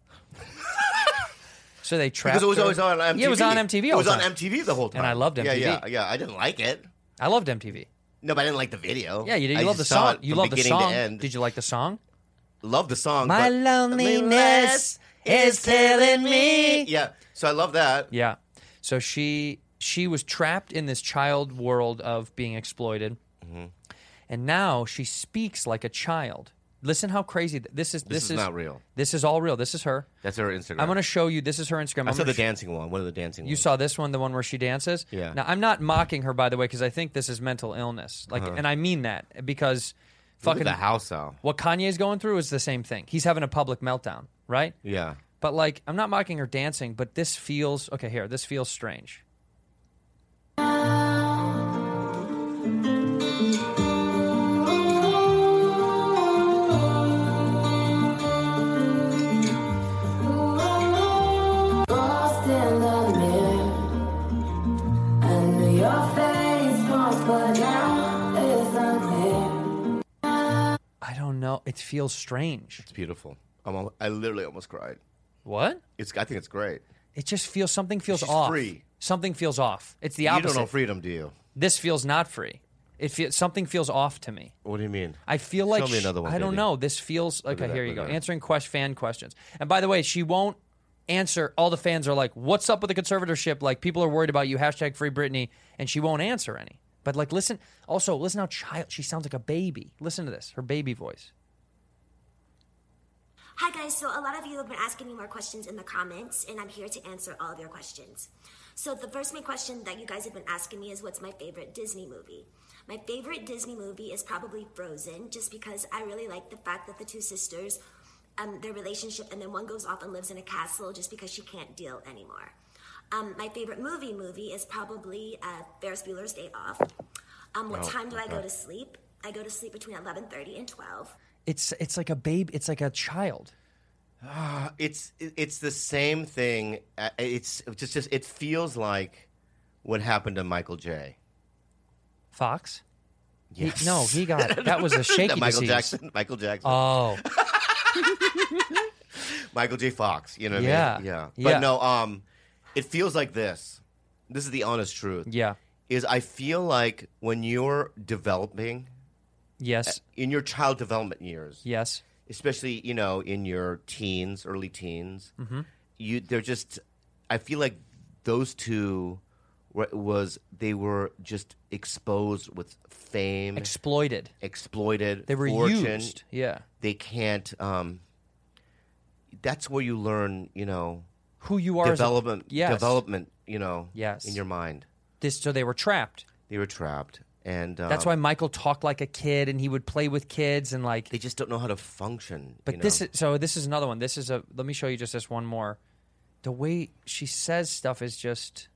Because it was always on MTV. Yeah, it was on MTV. It was on MTV the whole time. And I loved MTV. Yeah. I didn't like it. I loved MTV. No, but I didn't like the video. Yeah, you did. You love the song. You love the song. Did you like the song? Love the song. My loneliness is telling me. Yeah, so I love that. Yeah. So she was trapped in this child world of being exploited, and now she speaks like a child. Listen how crazy this is. This is not real. This is all real. This is her. That's her Instagram. I'm going to show you. This is her Instagram. I saw the dancing one. One of the dancing ones. You saw this one, the one where she dances? Yeah. Now, I'm not mocking her, by the way, because I think this is mental illness. And I mean that because Look at the house out. What Kanye's going through is the same thing. He's having a public meltdown, right? Yeah. But I'm not mocking her dancing, but this feels this feels strange. I don't know. It feels strange. It's beautiful. I literally almost cried. What? I think it's great. It just feels something feels She's off. free. Something feels off. It's the opposite. You don't know freedom, do you? This feels not free. Something feels off to me. What do you mean? I feel like Show me another one, I don't baby. know. This feels okay. Here you go. that. Answering fan questions. And by the way, she won't answer. All the fans are like, "What's up with the conservatorship?" Like people are worried about you. # Free Britney, and she won't answer any. But listen. Also, listen how she sounds like a baby. Listen to this. Her baby voice. Hi guys, so a lot of you have been asking me more questions in the comments, and I'm here to answer all of your questions. So the first main question that you guys have been asking me is what's my favorite Disney movie? My favorite Disney movie is probably Frozen, just because I really like the fact that the two sisters, their relationship, and then one goes off and lives in a castle just because she can't deal anymore. My favorite movie is probably Ferris Bueller's Day Off. What time do I go to sleep? I go to sleep between 11:30 and 12. It's like a baby. It's like a child. It's the same thing. It's just it feels like what happened to Michael J. Fox? Yes. He got that was a shaky Michael disease. Michael Jackson. Oh. Michael J. Fox. You know what Yeah. I mean? Yeah. Yeah. But no, it feels like this. This is the honest truth. Yeah. Is I feel like when you're developing, Yes. in your child development years, Yes. especially in your teens, early teens, they're just. I feel like those two they were just exposed with fame, Exploited. They were fortune. used. Yeah. They can't. That's where you learn, who you are. Development. Yes. Development. You know. Yes. In your mind. So they were trapped. They were trapped, and that's why Michael talked like a kid, and he would play with kids, and like they just don't know how to function. But this is another one. This is let me show you just this one more. The way she says stuff is just.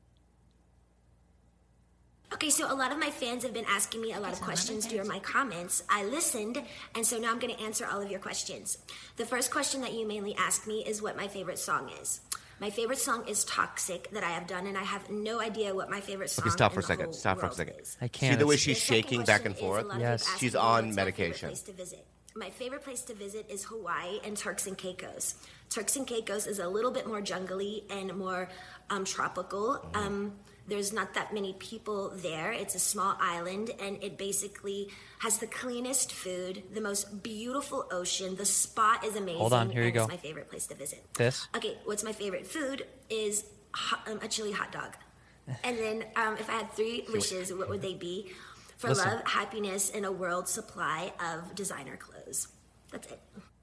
Okay, so a lot of my fans have been asking me a lot of questions during my comments. I listened, and so now I'm going to answer all of your questions. The first question that you mainly ask me is what my favorite song is. My favorite song is Toxic that I have done, and I have no idea what my favorite song is. Okay, stop for a second. Stop for a second. I can't. See the way she's shaking back and forth? Yes. She's on medication. My favorite place to visit is Hawaii and Turks and Caicos. Turks and Caicos is a little bit more jungly and more tropical. There's not that many people there. It's a small island, and it basically has the cleanest food, the most beautiful ocean. The spot is amazing. Hold on, here you go. It's my favorite place to visit. This? Okay, what's my favorite food is a chili hot dog. And then if I had 3 wishes, what would they be? For love, happiness, and a world supply of designer clothes. That's it.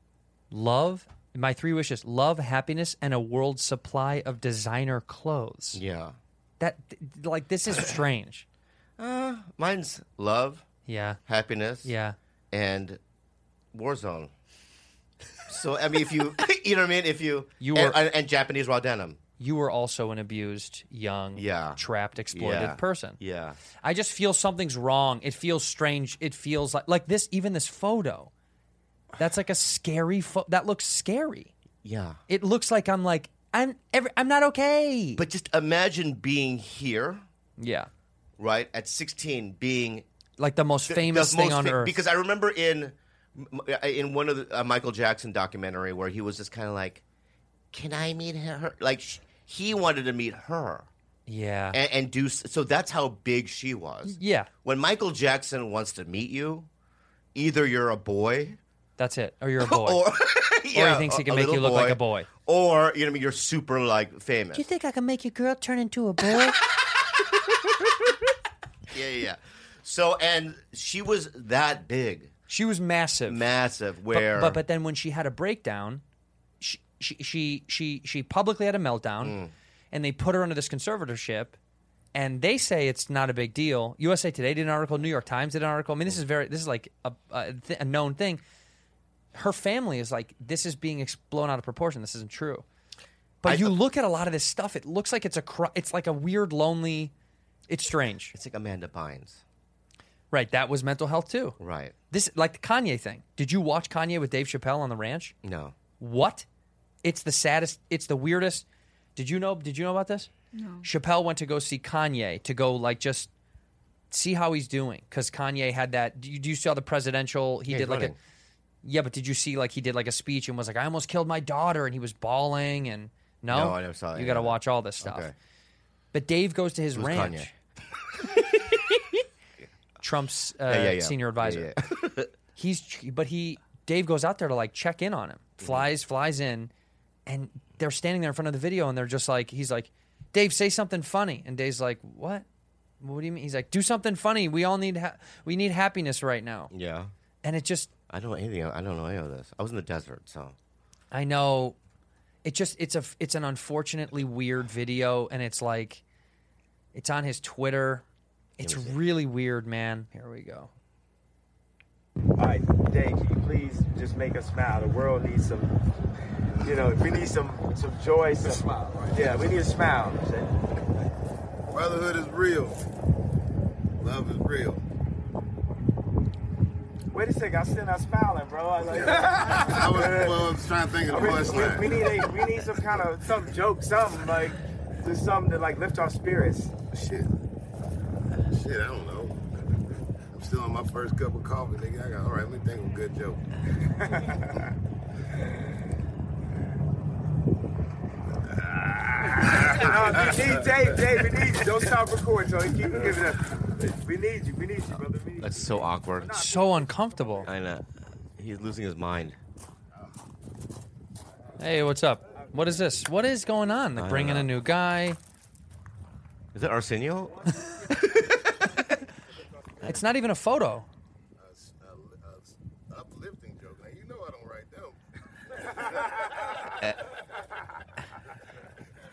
Love, my 3 wishes: love, happiness, and a world supply of designer clothes. Yeah. That, like, this is strange. Mine's love. Yeah. Happiness. Yeah. And Warzone. So, I mean, if you, you know what I mean? If you were, and Japanese raw denim. You were also an abused, young, trapped, exploited person. Yeah. I just feel something's wrong. It feels strange. It feels like this, even this photo. That's like a scary photo. That looks scary. Yeah. It looks like I'm not okay. But just imagine being here. Yeah. Right? At 16, being like the most famous thing on earth. Because I remember in one of the Michael Jackson documentary where he was just kind of like, can I meet her? Like, he wanted to meet her. Yeah. And do so. That's how big she was. Yeah. When Michael Jackson wants to meet you, either you're a boy. That's it. Or you're a boy. or he thinks he can make you look like a boy. Or, you know what I mean, you're super, like, famous. Do you think I can make your girl turn into a boy? Yeah. So, and she was that big. She was massive. Massive, where... But then when she had a breakdown, she publicly had a meltdown, and they put her under this conservatorship, and they say it's not a big deal. USA Today did an article, New York Times did an article. I mean, this is like a known thing. Her family is like, this is being blown out of proportion. This isn't true. But you look at a lot of this stuff, it looks like it's like a weird, lonely, it's strange. It's like Amanda Bynes. Right, that was mental health too. Right. This, like the Kanye thing. Did you watch Kanye with Dave Chappelle on the ranch? No. What? It's the saddest, it's the weirdest. Did you know about this? No. Chappelle went to go see Kanye to go like just see how he's doing because Kanye had that. Do you saw the presidential? He did like running. Yeah, but did you see like he did like a speech and was like, I almost killed my daughter, and he was bawling and No, I never saw that. You got to watch all this stuff. Okay. But Dave goes to his Who's ranch. Kanye? Trump's Yeah. senior advisor. Yeah. Dave goes out there to like check in on him. Flies in, and they're standing there in front of the video, and they're just like, he's like, Dave, say something funny, and Dave's like, what? What do you mean? He's like, do something funny. We all need we need happiness right now. Yeah. And it just, I don't know anything. I don't know any of this. I was in the desert, so. I know. It's an unfortunately weird video, and it's like, it's on his Twitter. It's really weird, man. Here we go. All right, Dave, can you please just make us smile? The world needs some, we need some joy. Some smile, right? Yeah, we need a smile. Brotherhood is real. Love is real. Wait a second, I'm still not smiling, bro. I was trying to think of the punchline. We need some kind of some joke, something like just something to like lift our spirits. Shit, I don't know. I'm still on my first cup of coffee, nigga. All right, let me think of a good joke. Dave, we need you. Don't stop recording, so keep giving us. We need you, brother. That's so awkward. So uncomfortable. I know. He's losing his mind. Hey, what's up? What is this? What is going on? They're bringing a new guy. Is it Arsenio? It's not even a photo. Uplifting joke. Now, you know I don't write them.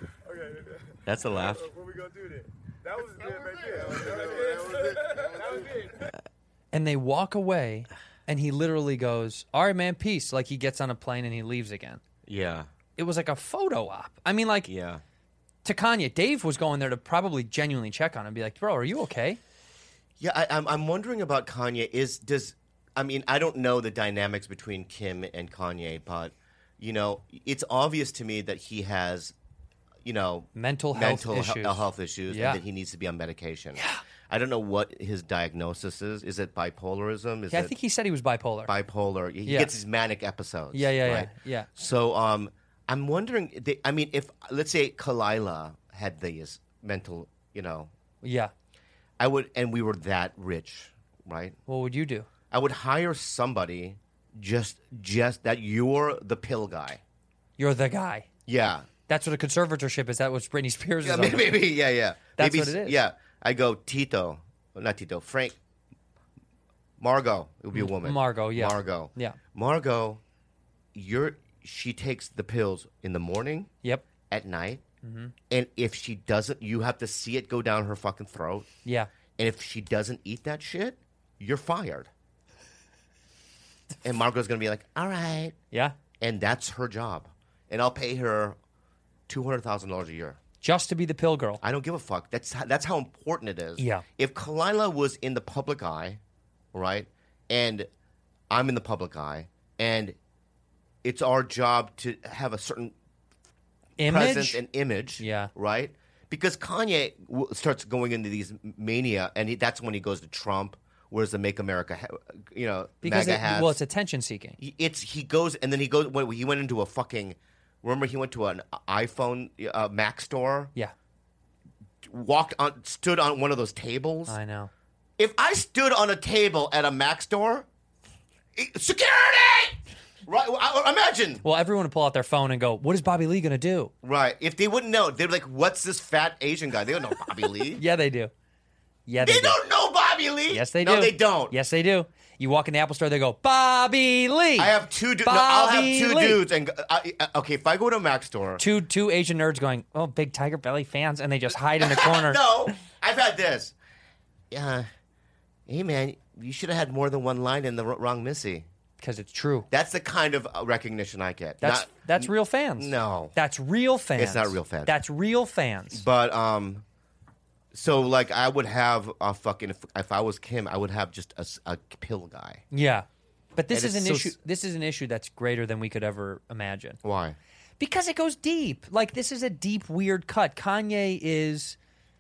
That's a laugh. What we gonna do then? That was good right there. That was it. And they walk away, and he literally goes, "All right, man, peace." Like he gets on a plane and he leaves again. Yeah. It was like a photo op. I mean, like Yeah. to Kanye, Dave was going there to probably genuinely check on him, be like, "Bro, are you okay?" Yeah, I'm wondering about Kanye. I don't know the dynamics between Kim and Kanye, but it's obvious to me that he has, Mental health issues, Yeah. and that he needs to be on medication. Yeah. I don't know what his diagnosis is. Is it bipolarism? I think he said he was bipolar. Bipolar. He Yeah. gets these manic episodes. Yeah. So I'm wondering. If let's say Kalila had these mental, Yeah. I would, and we were that rich, right? What would you do? I would hire somebody just that you're the pill guy. You're the guy. Yeah. That's what a conservatorship is. That was Britney Spears. Yeah, is under. maybe. Yeah. That's maybe, what it is. Yeah. I go Frank. Margot. It would be a woman. Margot. Yeah. Margot. Yeah. Margot. She takes the pills in the morning. Yep. At night. Mm-hmm. And if she doesn't, you have to see it go down her fucking throat. Yeah. And if she doesn't eat that shit, you're fired. And Margot's going to be like, all right. Yeah. And that's her job. And I'll pay her $200,000 a year. Just to be the pill girl. I don't give a fuck. That's how important it is. Yeah. If Kalila was in the public eye, right, and I'm in the public eye, and it's our job to have a certain presence and image, Yeah. right? Because Kanye starts going into these mania, and that's when he goes to Trump. Where's the Make America, Because MAGA hats? well, it's attention seeking. He goes when he went into a fucking. Remember, he went to an iPhone Mac store. Yeah. Stood on one of those tables. I know. If I stood on a table at a Mac store, security. Right? Imagine. Well, everyone would pull out their phone and go, "What is Bobby Lee going to do?" Right. If they wouldn't know, they'd be like, "What's this fat Asian guy?" They don't know Bobby Lee. Yeah, they do. Yeah, they don't know Bobby Lee. Yes, they do. No, they don't. Yes, they do. You walk in the Apple store, they go, "Bobby Lee." I have two. I'll have two dudes, and okay, if I go to a Mac store, two Asian nerds going, "Oh, big Tiger Belly fans," and they just hide in the corner. No, I've had this. Yeah, hey man, you should have had more than one line in the wrong Missy. Because it's true. That's the kind of recognition I get. That's real fans. No, that's real fans. It's not real fans. That's real fans. But so like I would have a fucking if I was Kim, I would have just a pill guy. Yeah, but this And is an so issue. This is an issue that's greater than we could ever imagine. Why? Because it goes deep. Like this is a deep, weird cut. Kanye is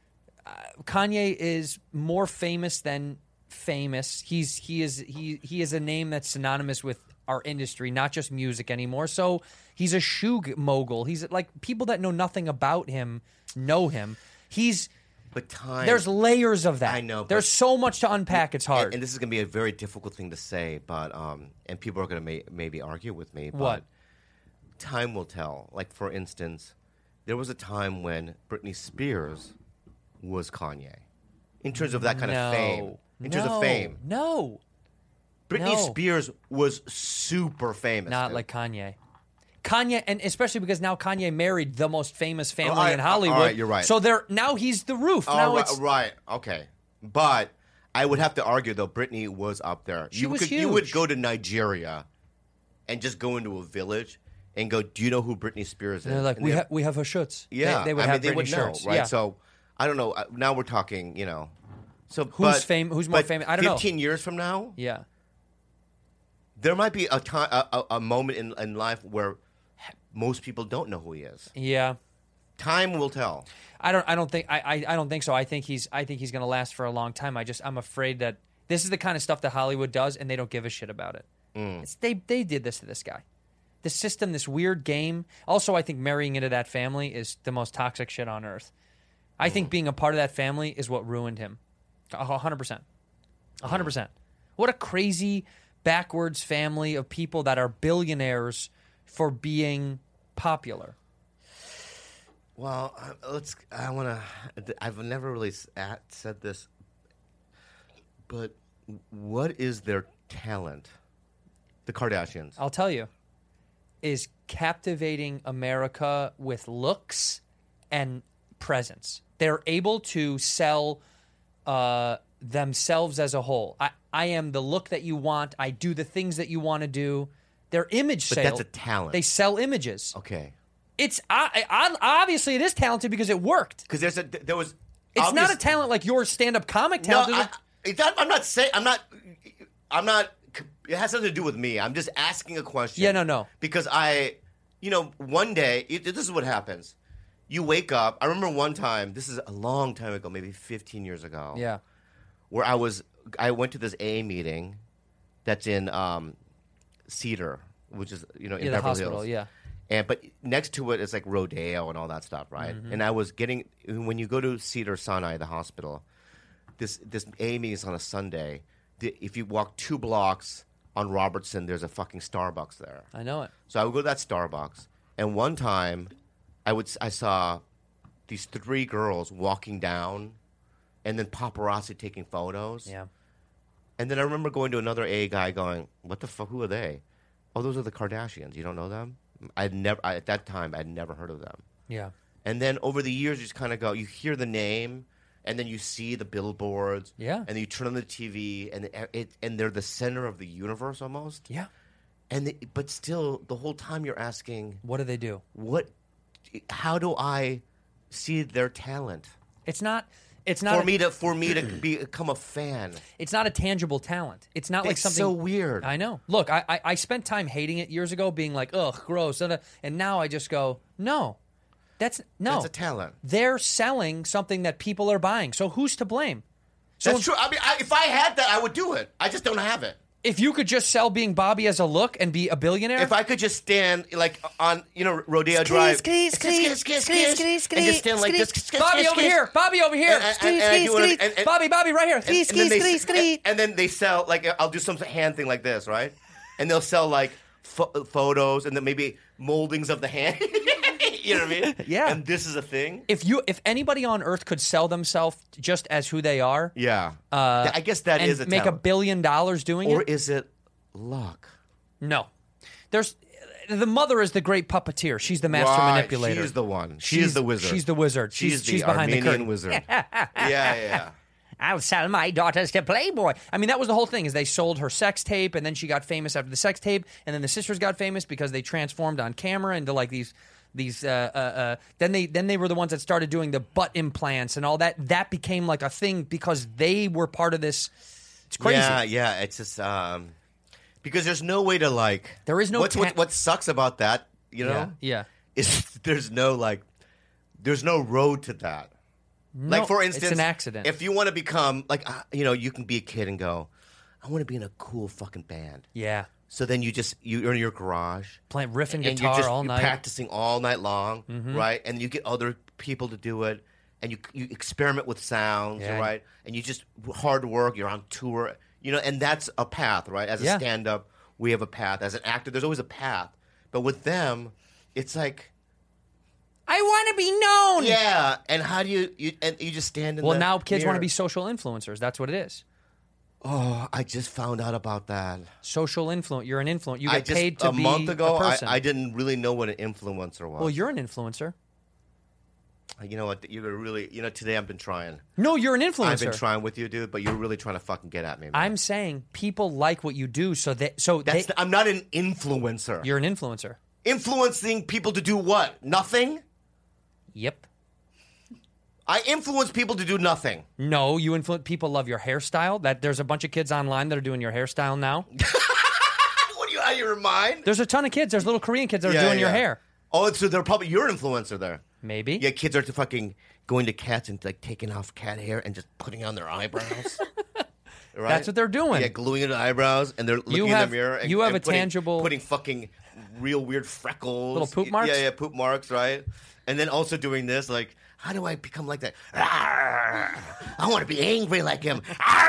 more famous than famous. He is a name that's synonymous with our industry, not just music anymore. So he's a shoe mogul. He's like people that know nothing about him know him. But time. There's layers of that. I know. There's so much to unpack. It's hard. And this is going to be a very difficult thing to say, but and people are going to maybe argue with me. But what? Time will tell. Like for instance, there was a time when Britney Spears was Kanye, in terms of that kind of fame. In terms of fame. No. Britney Spears was super famous. Not like Kanye. Kanye, and especially because now Kanye married the most famous family in Hollywood. All right, you're right. So now he's the roof. Right, okay. But I would have to argue, though, Britney was up there. She was huge. You would go to Nigeria and just go into a village and go, do you know who Britney Spears is? And they're like, we have her shirts. Yeah. They would have Britney would shirts. know, right? Yeah. So, I don't know. Now we're talking, So Who's more famous? I don't know. 15 years from now, yeah, there might be a moment in life where most people don't know who he is. Yeah. Time will tell. I don't think so. I think he's going to last for a long time. I'm afraid that this is the kind of stuff that Hollywood does, and they don't give a shit about it. They did this to this guy. The system, this weird game. Also, I think marrying into that family is the most toxic shit on earth. I think being a part of that family is what ruined him. 100%. 100%. What a crazy, backwards family of people that are billionaires for being popular. Well, I've never really said this, but what is their talent? The Kardashians. I'll tell you, is captivating America with looks and presence. They're able to sell themselves as a whole. I am the look that you want. I do the things that you want to do. Their image But sale. that's a talent. They sell images. Okay. It's obviously it is talented because it worked. Because there was. It's not a talent like your stand-up comic talent. No, I'm not saying. I'm not. It has nothing to do with me. I'm just asking a question. Yeah, no. Because one day, this is what happens. You wake up. I remember one time. This is a long time ago, maybe 15 years ago. Yeah. Where I went to this AA meeting, that's in Cedar, which is in the Beverly hospital. Hills. Yeah. But next to it is like Rodeo and all that stuff, right? Mm-hmm. And I was when you go to Cedars-Sinai, the hospital, this AA meeting is on a Sunday. If you walk 2 blocks on Robertson, there's a fucking Starbucks there. I know it. So I would go to that Starbucks, and one time, I saw these 3 girls walking down, and then paparazzi taking photos. Yeah. And then I remember going to another AA guy, going, "What the fuck? Who are they? Oh, those are the Kardashians. You don't know them?" At that time, I'd never heard of them. Yeah. And then over the years, you just kind of go, you hear the name, and then you see the billboards. Yeah. And then you turn on the TV, and they're the center of the universe almost. Yeah. But still, the whole time you're asking, What do they do? how do I see their talent? It's not For me to become a fan. It's not a tangible talent. It's not like It's something so weird. I know. Look, I spent time hating it years ago, being like, ugh, gross. And now I just go, no. That's a talent. They're selling something that people are buying. So who's to blame? So That's true. I mean, if I had that, I would do it. I just don't have it. if you could just sell being Bobby as a look and be a billionaire. If I could just stand like on Rodeo Drive, and just stand like this. Bobby over here, Bobby over here, Bobby right here. And then they sell like I'll do some hand thing like this, right? And they'll sell like photos and then maybe moldings of the hand. You know what I mean? Yeah. And this is a thing. If anybody on Earth could sell themselves just as who they are, yeah, I guess that and is a make talent. $1 billion doing it. Or is it luck? No, the mother is the great puppeteer. She's the master Right, manipulator. She's the one. She's the wizard. She's the wizard. She's the behind Armenian the curtain. wizard. Yeah. I'll sell my daughters to Playboy. I mean, that was the whole thing. Is they sold her sex tape, and then she got famous after the sex tape, and then the sisters got famous because they transformed on camera into like these. Then they were the ones that started doing the butt implants and all that. That became like a thing because they were part of this. It's crazy. Yeah. It's just because there's no way to like. There is no. What sucks about that, Yeah. is there's no road to that. No, like for instance, it's an accident. If you want to become like you can be a kid and go, I want to be in a cool fucking band. Yeah. So then you're in your garage playing riffing and guitar you're all night, practicing all night long, Mm-hmm. right? And you get other people to do it, and you experiment with sounds, Yeah. right? And you just hard work. You're on tour, and that's a path, right? As a stand-up, we have a path. As an actor, there's always a path. But with them, it's like, I want to be known. yeah. And how do you just stand in Well, the now kids want to mirror. be social influencers. That's what it is. Oh, I just found out about that. Social influence. You're an influencer. You get I just, paid to a be month ago, a person. I didn't really know what an influencer was. Well, you're an influencer. You know what? You're really, today I've been trying. No, you're an influencer. I've been trying with you, dude, but you're really trying to fucking get at me. Man. I'm saying people like what you do, I'm not an influencer. You're an influencer. Influencing people to do what? Nothing? Yep. I influence people to do nothing. No, you influence people. Love your hairstyle. That there's a bunch of kids online that are doing your hairstyle now. What are you out of your mind? There's a ton of kids. There's little Korean kids that are doing your hair. Oh, so they're probably your influencer there. Maybe. Yeah, kids are fucking going to cats and like taking off cat hair and just putting on their eyebrows. Right? That's what they're doing. Yeah, gluing it to eyebrows, and they're looking in the mirror. And, you have and a tangible putting fucking real weird freckles, little poop marks. Yeah, poop marks, right? And then also doing this, like, how do I become like that? I want to be angry like him.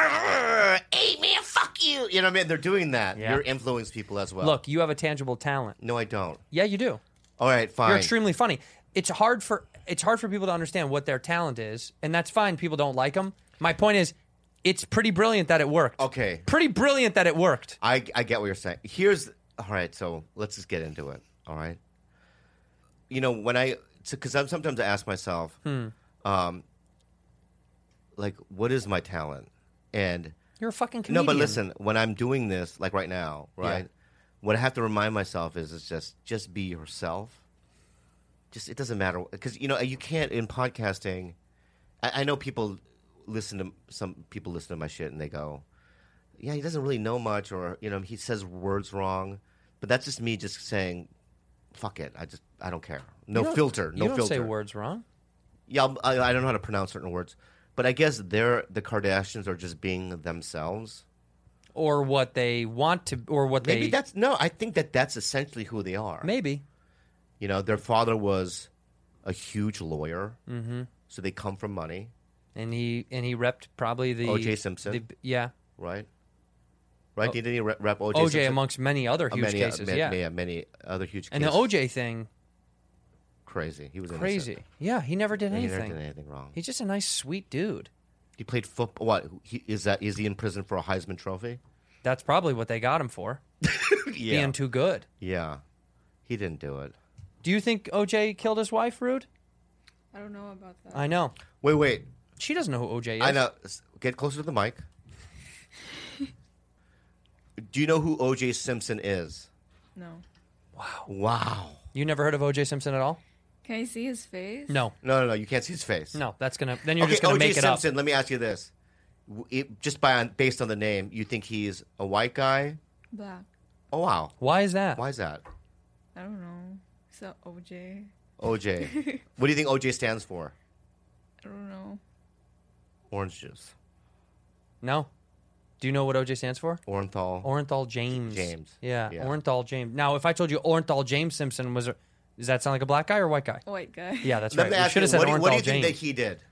Hey man, fuck you. You know what I mean? They're doing that. Yeah. You're influencing people as well. Look, you have a tangible talent. No, I don't. Yeah, you do. All right, fine. You're extremely funny. It's hard for people to understand what their talent is, and that's fine. People don't like them. My point is, it's pretty brilliant that it worked. Okay. Pretty brilliant that it worked. I get what you're saying. All right, so let's just get into it, all right? Because sometimes I ask myself, like, what is my talent? And You're a fucking comedian. no, but listen, when I'm doing this, like right now, right? What I have to remind myself is just be yourself. Just it doesn't matter because you can't in podcasting. I know people some people listen to my shit and they go, yeah, he doesn't really know much, or he says words wrong, but that's just me just saying, fuck it, I don't care, no filter. You don't say words wrong. Yeah, I don't know how to pronounce certain words, but I guess the Kardashians are just being themselves, or what they want to, or what maybe they. I think that's essentially who they are. Maybe. Their father was a huge lawyer, Mm-hmm. so they come from money. And he repped probably the O.J. Simpson. Yeah. Right? Didn't he rep O.J. O.J. Simpson? amongst many other huge cases, many other huge and cases. the O.J. thing, crazy. He was crazy. innocent. Yeah, he never did anything. He never did anything wrong. He's just a nice, sweet dude. He played football. What? Is he in prison for a Heisman Trophy? That's probably what they got him for. Yeah. Being too good. Yeah. He didn't do it. Do you think O.J. killed his wife, Rude? I don't know about that. I know. Wait. She doesn't know who O.J. is. I know. Get closer to the mic. Do you know who O.J. Simpson is? No. Wow. You never heard of O.J. Simpson at all? Can I see his face? No. No. You can't see his face. No, then you're just gonna make it Simpson, up. let me ask you this: based on the name, you think he's a white guy? Black. Oh wow. Why is that? Why is that? I don't know. So OJ. OJ. What do you think OJ stands for? I don't know. Orange juice. No. Do you know what OJ stands for? Orenthal James. Yeah. Orenthal James. Now, if I told you Orenthal James Simpson does that sound like a black guy or a white guy? White guy. Yeah, that's Let right. me We ask should you, have said what Orenthal do you James. think that he did?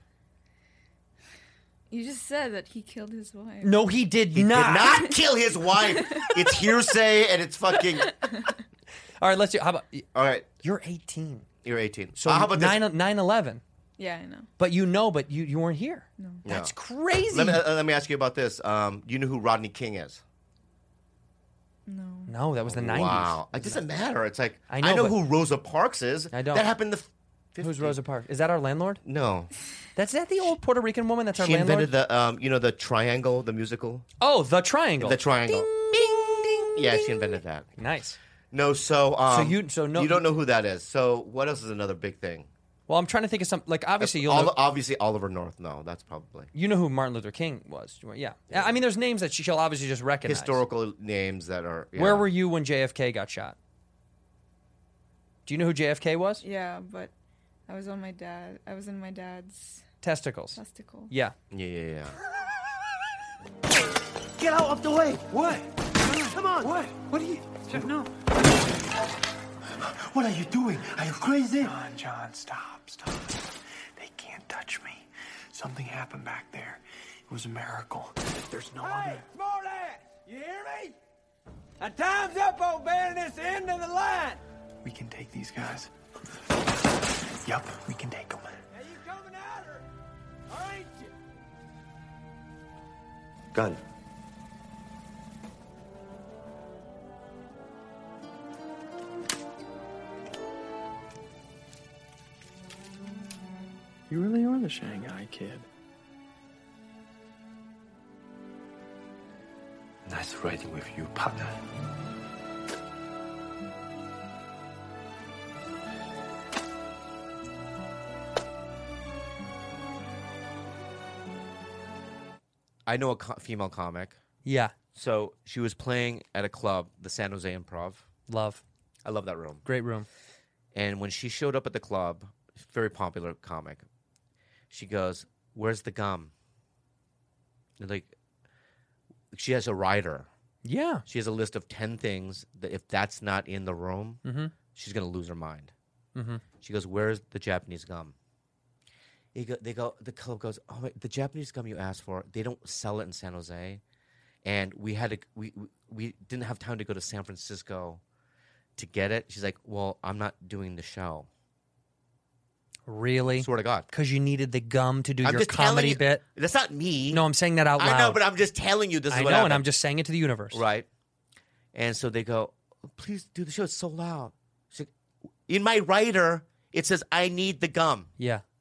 You just said that he killed his wife. No, he did He not. did not kill his wife. It's hearsay and it's fucking. All right, let's do. How about? All right, You're 18. you're 18. So how about this? 9/11. Yeah, I know. But you weren't here. No. That's crazy. Let me ask you about this. You know who Rodney King is? No. No, that was the 90s. Wow, it doesn't matter. It's like I know, but- who Rosa Parks is. I don't. That happened in the. 50s. Who's Rosa Parks? Is that our landlord? No, That's that the old Puerto Rican woman that's our she landlord? invented the the triangle, the musical. Oh, the triangle. The triangle. Ding, ding, Yeah, ding. she invented that. Nice. No, so you don't know who that is. So what else is another big thing? Well, I'm trying to think of some, like, obviously you'll know, Obviously Oliver North. No, that's probably you know who Martin Luther King was. Yeah. I mean, there's names that she'll obviously just recognize. historical names that are. Yeah. Where were you when JFK got shot? Do you know who JFK was? Yeah, but I was in my dad's Testicles. testicle. Yeah. Yeah. Get out of the way! What? Come on! What? What are you... No. What are you doing? Are you crazy? John, stop. They can't touch me. Something happened back there. It was a miracle. There's no other... Smart ass! You hear me? Now time's up, old man, and it's the end of the line. We can take these guys. Yup, we can take them. Now you coming out or ain't you? Gun. You really are the Shanghai Kid. Nice riding with you, partner. I know a female comic. Yeah. So she was playing at a club, the San Jose Improv. Love. I love that room. Great room. And when she showed up at the club, very popular comic, she goes, "Where's the gum?" And like, she has a rider. Yeah. She has a list of 10 things that if that's not in the room, she's going to lose her mind. Mm-hmm. She goes, "Where's the Japanese gum?" The club goes, "Oh, wait, the Japanese gum you asked for, they don't sell it in San Jose. And we didn't have time to go to San Francisco to get it." She's like, "Well, I'm not doing the show." Really? Swear to God. Because you needed the gum to do I'm your just telling comedy you- bit? That's not me. No, I'm saying that out loud. I know, but I'm just telling you this is I what know, happened. and I'm just saying it to the universe. Right. And so they go, "Please do the show. It's so loud." She's like, in my writer, it says, "I need the gum." Yeah.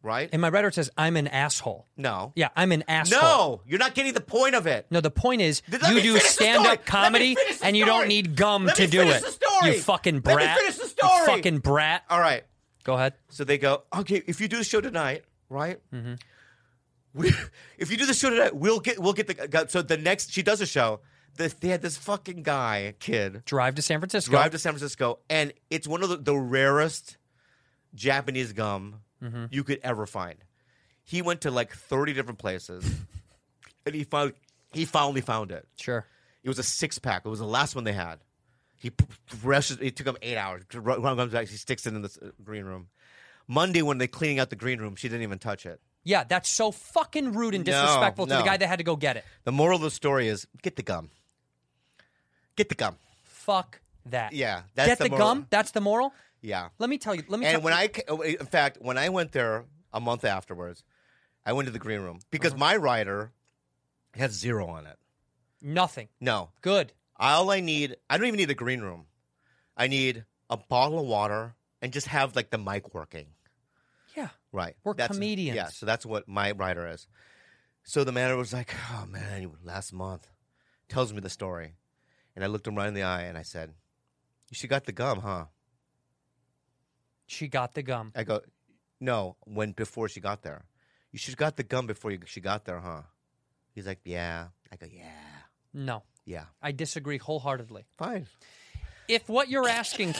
right? In my writer, it says, I'm an asshole. No. Yeah, I'm an asshole. No, you're not getting the point of it. No, the point is Let you me do finish the stand-up story. comedy Let me finish the and you don't story. need gum Let to me do finish it. the story. You fucking brat. Let me finish the story. You fucking brat. All right. Go ahead. So they go, okay, if you do the show tonight, right? If you do the show tonight, we'll get the. So the next she does a show. They had this fucking kid drive to San Francisco, and it's one of the rarest Japanese gum you could ever find. He went to like 30 different places, and he finally found it. Sure, it was a 6-pack. It was the last one they had. It took him 8 hours. He sticks it in the green room. Monday, when they're cleaning out the green room, she didn't even touch it. Yeah, that's so fucking rude and disrespectful to the guy that had to go get it. The moral of the story is get the gum. Get the gum. Fuck that. Yeah, that's get the the moral. gum. That's the moral. Yeah. Let me tell you. In fact, when I went there a month afterwards, I went to the green room because my rider has 0 on it. Nothing. No. Good. All I need, I don't even need a green room. I need a bottle of water and just have like the mic working. Yeah. Right. We're comedians. Yeah, so that's what my rider is. So the manager was like, oh man, last month. Tells me the story. And I looked him right in the eye and I said, she got the gum, huh? She got the gum. I go, no, before she got there. You should have got the gum before she got there, huh? He's like, yeah. I go, yeah. No. Yeah. I disagree wholeheartedly. Fine. If what you're asking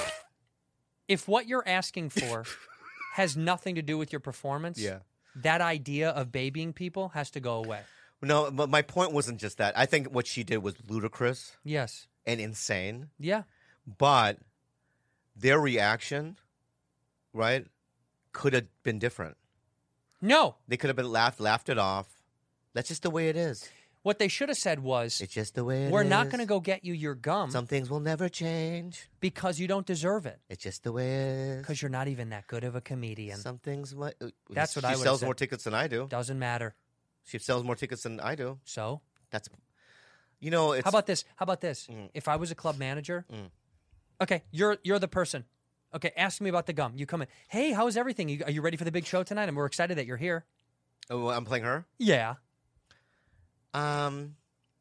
for has nothing to do with your performance, that idea of babying people has to go away. No, but my point wasn't just that. I think what she did was ludicrous. Yes. And insane. Yeah. But their reaction, right, could have been different. No. They could have been laughed it off. That's just the way it is. What they should have said was, it's just the way it is. We're not going to go get you your gum. Some things will never change. Because you don't deserve it. It's just the way it is. Because you're not even that good of a comedian. Some things might. That's what I would She sells more tickets than I do. Doesn't matter. She sells more tickets than I do. So? That's, it's... How about this? If I was a club manager, okay, you're the person. Okay, ask me about the gum. You come in. Hey, how's everything? Are you ready for the big show tonight? And we're excited that you're here. Oh, I'm playing her? Yeah. I'm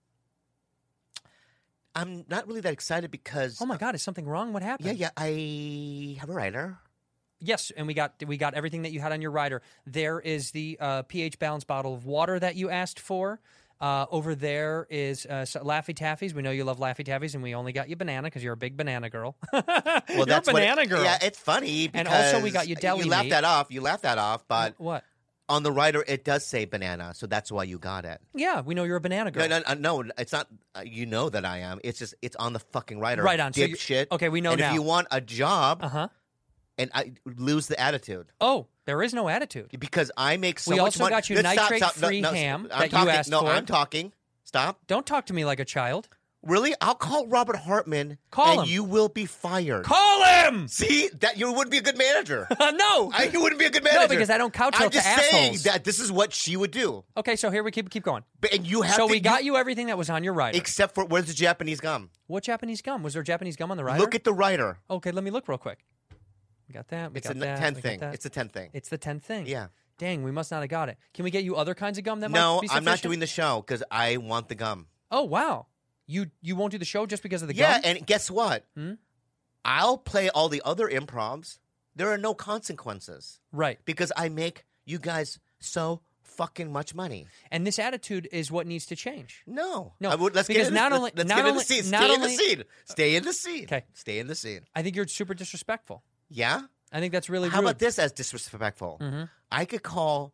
not really that excited because... Oh, my God, is something wrong? What happened? Yeah, I have a rider. Yes, and we got everything that you had on your rider. There is the pH balanced bottle of water that you asked for. Over there is Laffy Taffies. We know you love Laffy Taffies, and we only got you banana because you're a big banana girl. Well, you're that's a banana girl. Yeah, it's funny because and also we got you deli You laughed meat. that off. You laughed that off, but what? On the rider, it does say banana, so that's why you got it. Yeah, we know you're a banana girl. No, it's not. You know that I am. It's just it's on the fucking rider. Right on. Dipshit. Okay, we know and now. If you want a job, and I lose the attitude. Oh, there is no attitude because I make so we much money. We also got you nitrate-free ham that you asked for. No, I'm talking. Stop. Don't talk to me like a child. Really? I'll call Robert Hartman. Call him. You will be fired. Call him. See that you wouldn't be a good manager. No, you wouldn't be a good manager. No, because I don't couch I'm to assholes. just saying that this is what she would do. Okay, so here we keep going. And you have. So we got you everything that was on your rider, except for where's the Japanese gum? What Japanese gum? Was there Japanese gum on the rider? Look at the rider. Okay, let me look real quick. We got that. It's a 10 thing. It's a 10 thing. It's the 10th thing. Yeah. Dang, we must not have got it. Can we get you other kinds of gum that might be sufficient? No, I'm not doing the show because I want the gum. Oh, wow. You won't do the show just because of the gum? Yeah, and guess what? I'll play all the other improvs. There are no consequences. Right. Because I make you guys so fucking much money. And this attitude is what needs to change. No. Let's get in the scene. Stay in the scene. Stay in the scene. Okay. Stay in the scene. I think you're super disrespectful. Yeah? I think that's really rude. How about this as disrespectful? I could call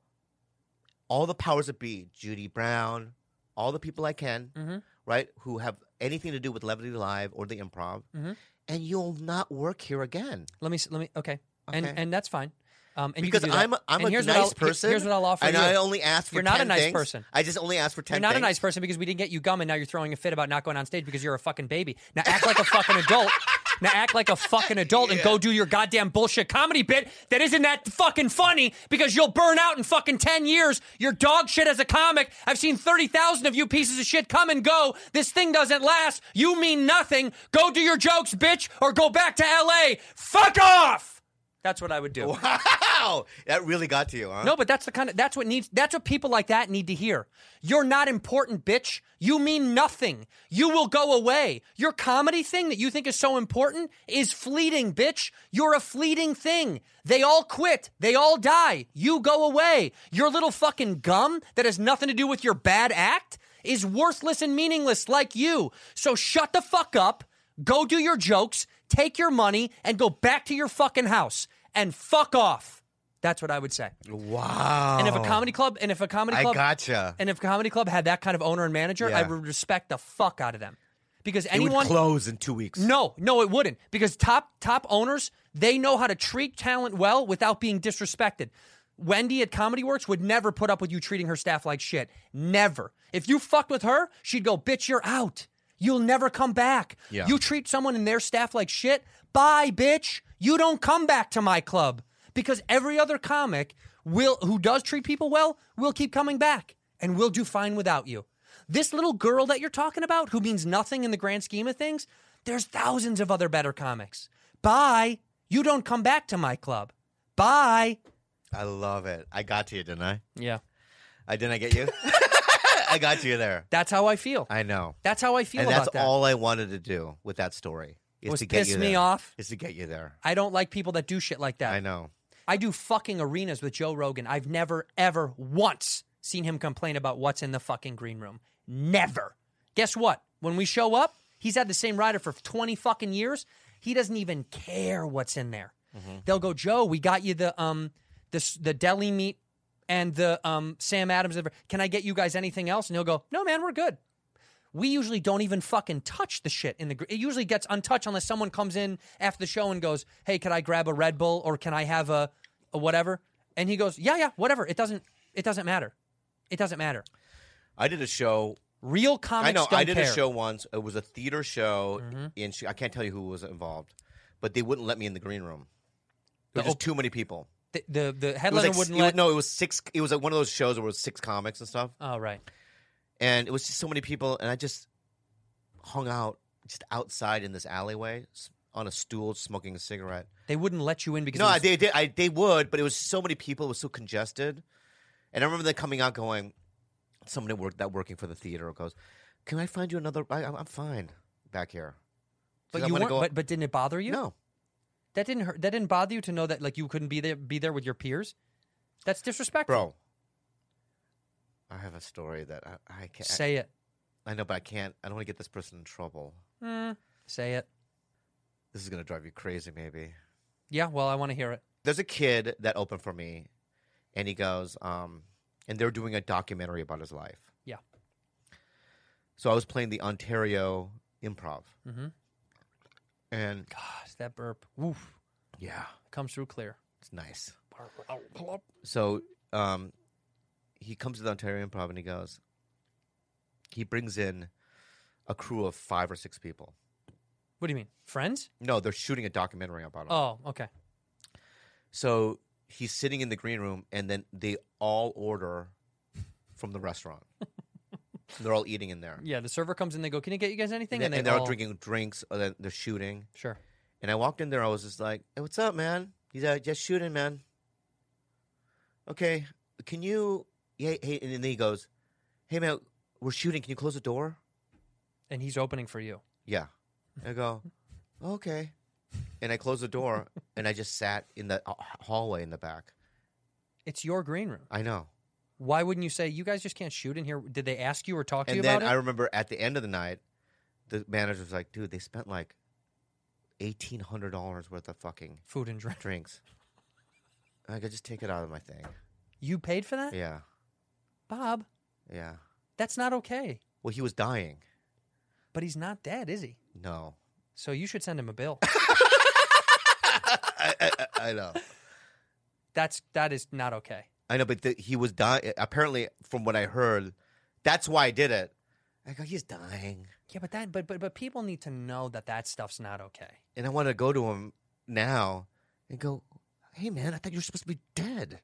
all the powers that be, Judy Brown, all the people I can, right, who have anything to do with Levity Live or the Improv, and you'll not work here again. Let me. Okay. And that's fine. And because I'm a nice person. Here's what I'll offer and you. I only ask for 10 You're not a nice things. person. I just only ask for 10 You're not things. a nice person because we didn't get you gum, and now you're throwing a fit about not going on stage because you're a fucking baby. Now act like a fucking adult. Now act like a fucking adult and go do your goddamn bullshit comedy bit that isn't that fucking funny because you'll burn out in fucking 10 years. You're dog shit as a comic. I've seen 30,000 of you pieces of shit come and go. This thing doesn't last. You mean nothing. Go do your jokes, bitch, or go back to LA. Fuck off! That's what I would do. Wow, that really got to you, huh? No, but that's what people like that need to hear. You're not important, bitch. You mean nothing. You will go away. Your comedy thing that you think is so important is fleeting, bitch. You're a fleeting thing. They all quit. They all die. You go away. Your little fucking gum that has nothing to do with your bad act is worthless and meaningless like you. So shut the fuck up. Go do your jokes, take your money, and go back to your fucking house. And fuck off. That's what I would say. Wow. And if a comedy club, I gotcha. And if a comedy club had that kind of owner and manager, Yeah. I would respect the fuck out of them. Because It anyone would close in 2 weeks. No, it wouldn't. Because top owners, they know how to treat talent well without being disrespected. Wendy at Comedy Works would never put up with you treating her staff like shit. Never. If you fucked with her, she'd go, bitch, you're out. You'll never come back. Yeah. You treat someone in their staff like shit, bye, bitch. You don't come back to my club. Because every other comic who does treat people well will keep coming back. And we'll do fine without you. This little girl that you're talking about, who means nothing in the grand scheme of things, there's thousands of other better comics. Bye. You don't come back to my club. Bye. I love it. I got to you, didn't I? Yeah. Didn't I get you? I got you there. That's how I feel. I know. That's how I feel and about that's that. all I wanted to do with that story. Is Was to get piss you me there. off. Is to get you there. I don't like people that do shit like that. I know. I do fucking arenas with Joe Rogan. I've never, ever once seen him complain about what's in the fucking green room. Never. Guess what? When we show up, he's had the same rider for 20 fucking years. He doesn't even care what's in there. Mm-hmm. They'll go, Joe, we got you the deli meat and the Sam Adams. Can I get you guys anything else? And he'll go, no, man, we're good. We usually don't even fucking touch the shit in the. It usually gets untouched unless someone comes in after the show and goes, "Hey, can I grab a Red Bull or can I have a whatever?" And he goes, "Yeah, whatever." It doesn't matter. It doesn't matter. I did a show. Real comics. I know. Don't I did care. a show once. It was a theater show Mm-hmm. in. I can't tell you who was involved, but they wouldn't let me in the green room. There was just too many people. The headliner wouldn't let. No, it was 6. It was like one of those shows where it was 6 comics and stuff. Oh, right. And it was just so many people, and I just hung out just outside in this alleyway on a stool smoking a cigarette. They wouldn't let you in because no, they did. They would, but it was so many people. It was so congested, and I remember them coming out going, somebody working for the theater goes, "Can I find you another? I'm fine back here." But you weren't. But didn't it bother you? No, that didn't hurt. That didn't bother you to know that like you couldn't be there with your peers. That's disrespectful, bro. I have a story that I can't say it. I know, but I can't. I don't want to get this person in trouble. Say it. This is gonna drive you crazy, maybe. Yeah, well, I want to hear it. There's a kid that opened for me, and he goes, and they're doing a documentary about his life. Yeah. So I was playing the Ontario Improv. Mm-hmm. And gosh, that burp. Woof. Yeah. Comes through clear. It's nice. So he comes to the Ontario Improv and he brings in a crew of 5 or 6 people. What do you mean? Friends? No, they're shooting a documentary about him. Oh, okay. So he's sitting in the green room, and then they all order from the restaurant. They're all eating in there. Yeah, the server comes in, they go, "Can I get you guys anything?" And they're all drinking drinks, and then they're shooting. Sure. And I walked in there, I was just like, "Hey, what's up, man?" He's like, "Just shooting, man." Okay, can you... Hey, and then he goes, "Hey, man, we're shooting. Can you close the door?" And he's opening for you. Yeah. I go, "Okay." And I closed the door, and I just sat in the hallway in the back. It's your green room. I know. Why wouldn't you say, "You guys just can't shoot in here"? Did they ask you or talk to you about it? And then I it? remember at the end of the night, the manager was like, "Dude, they spent like $1,800 worth of fucking food and drinks." I could just take it out of my thing. You paid for that? Yeah. Bob. Yeah. That's not okay. Well, he was dying. But he's not dead, is he? No. So you should send him a bill. I know. That is not okay. I know, but he was dying. Apparently, from what I heard, that's why I did it. I go, he's dying. Yeah, but people need to know that stuff's not okay. And I want to go to him now and go, "Hey, man, I thought you were supposed to be dead."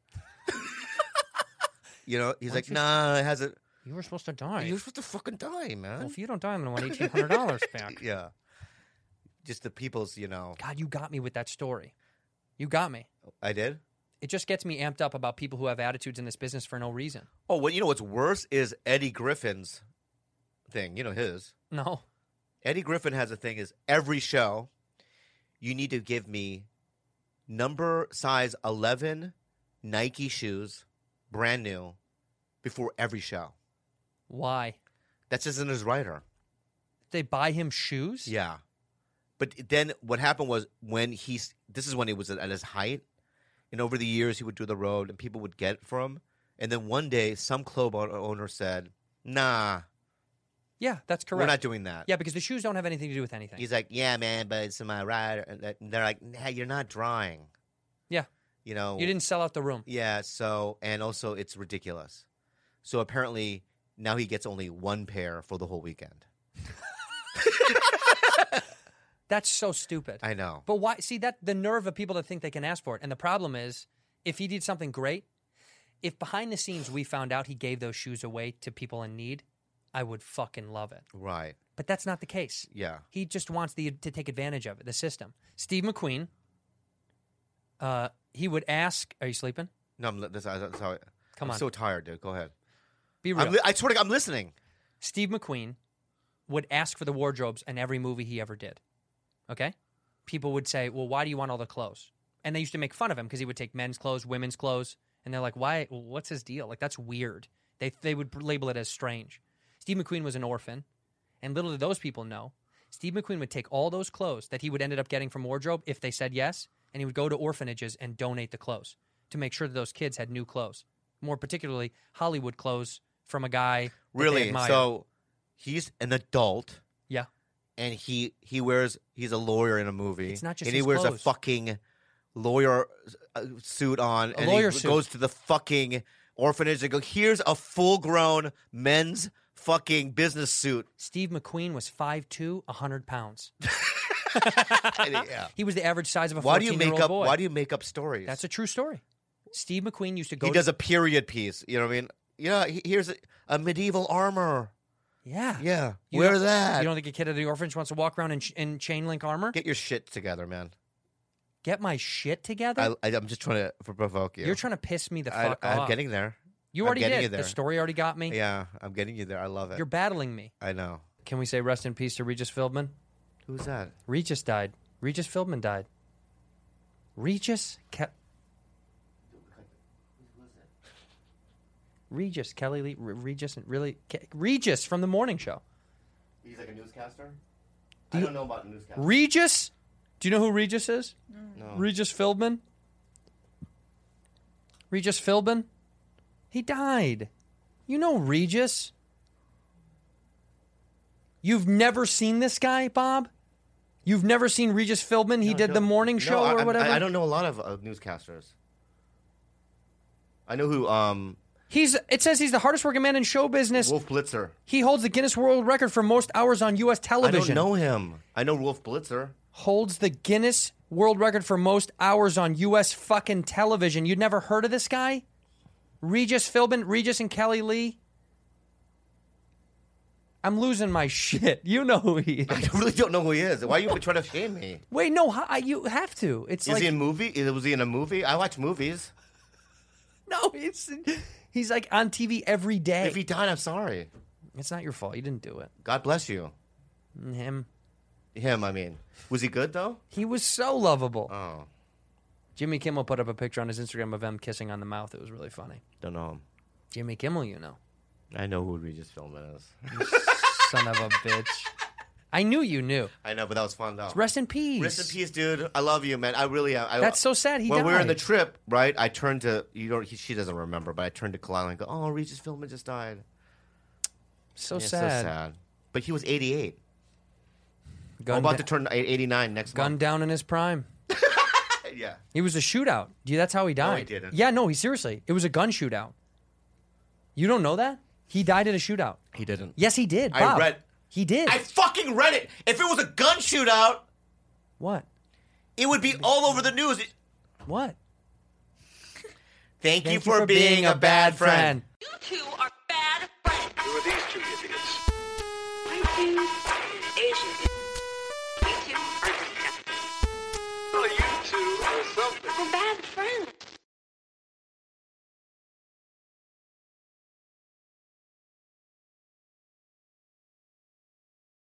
You know, he's like, "Nah, it hasn't." You were supposed to die. You were supposed to fucking die, man. Well, if you don't die, I'm going to want $1,800 back. Yeah. Just the people's, you know. God, you got me with that story. You got me. I did? It just gets me amped up about people who have attitudes in this business for no reason. Oh, well, you know what's worse is Eddie Griffin's thing. You know his. No. Eddie Griffin has a thing is every show, you need to give me number size 11 Nike shoes, brand new, before every show. Why? That's just in his writer. They buy him shoes? Yeah. But then what happened was this is when he was at his height, and over the years he would do the road and people would get it for him. And then one day some club owner said, nah. Yeah, that's correct. We're not doing that. Yeah, because the shoes don't have anything to do with anything. He's like, yeah, man, but it's my rider. And they're like, nah, you're not drawing. Yeah. You know. You didn't sell out the room. Yeah, and also it's ridiculous. So apparently now he gets only one pair for the whole weekend. That's so stupid. I know. But why? See, that the nerve of people to think they can ask for it. And the problem is, if he did something great, if behind the scenes we found out he gave those shoes away to people in need, I would fucking love it. Right. But that's not the case. Yeah. He just wants to take advantage of it, the system. Steve McQueen, he would ask, are you sleeping? No, I'm Come on. so tired, dude. Go ahead. Be real. I swear to God, I'm listening. Steve McQueen would ask for the wardrobes in every movie he ever did. Okay? People would say, well, why do you want all the clothes? And they used to make fun of him because he would take men's clothes, women's clothes. And they're like, why? What's his deal? Like, that's weird. They would label it as strange. Steve McQueen was an orphan. And little did those people know, Steve McQueen would take all those clothes that he would ended up getting from wardrobe if they said yes, and he would go to orphanages and donate the clothes to make sure that those kids had new clothes. More particularly, Hollywood clothes from a guy that they Really? admire. So he's an adult. Yeah. And he's a lawyer in a movie. It's not just and he his wears clothes. a fucking lawyer suit on. And lawyer he suit. goes to the fucking orphanage and go, here's a full-grown men's fucking business suit. Steve McQueen was 5'2", 100 pounds. Yeah. He was the average size of a 14-year-old Why do you boy. make up stories? That's a true story. Steve McQueen used to go He does a period piece. You know what I mean? Yeah, here's a medieval armor. Yeah. Yeah. You Wear don't- that. You don't think a kid at the orphanage wants to walk around in chain link armor? Get your shit together, man. Get my shit together? I'm just trying to provoke you. You're trying to piss me the fuck I'm off. getting there. You I'm already getting did. you there. The story already got me. Yeah, I'm getting you there. I love it. You're battling me. I know. Can we say rest in peace to Regis Philbin? Who's that? Regis died. Regis Philbin died. Regis? Regis, Kelly Lee, Regis, really? Regis from the morning show. He's like a newscaster? I don't know about newscasters. Regis? Do you know who Regis is? No. Regis Philbin? Regis Philbin? He died. You know Regis. You've never seen this guy, Bob? You've never seen Regis Philbin? He did the morning show or whatever? I don't know a lot of newscasters. I know who... It says he's the hardest working man in show business. Wolf Blitzer. He holds the Guinness World Record for most hours on U.S. television. I don't know him. I know Wolf Blitzer. Holds the Guinness World Record for most hours on U.S. fucking television. You'd never heard of this guy? Regis Philbin, Regis and Kelly Lee? I'm losing my shit. You know who he is. I really don't know who he is. Why are you trying to shame me? Wait, no, you have to. It's Is he in a movie? Was he in a movie? I watch movies. No, he's like on TV every day. If he died, I'm sorry. It's not your fault. You didn't do it. God bless you. Him, I mean. Was he good, though? he was so lovable. Oh. Jimmy Kimmel put up a picture on his Instagram of them kissing on the mouth. It was really funny. Don't know him. Jimmy Kimmel, you know. I know who Regis Philbin is. Son of a bitch. I knew you knew. I know, but that was fun, though. Rest in peace. Rest in peace, dude. I love you, man. I really am. That's so sad. He when died. we were on the trip, right, I turned to... she doesn't remember, but I turned to Kalila and go, oh, Regis Philbin just died. So Yeah, sad. So sad. But he was 88. Gun I'm about to turn 89 next Gunned month. down in his prime. Yeah. He was a shootout. That's how he died. No, he didn't. Yeah, no, seriously. It was a gun shootout. You don't know that? He died in a shootout. He didn't. Yes, he did. I Bob. read... He did. I fucking read it. If it was a gun shootout... What? It would be all over the news. What? Thank you for being a bad friend. You two are bad friends. Who are these two idiots? White dude and Asian dude. You two are disgusting. Well, you two are so for bad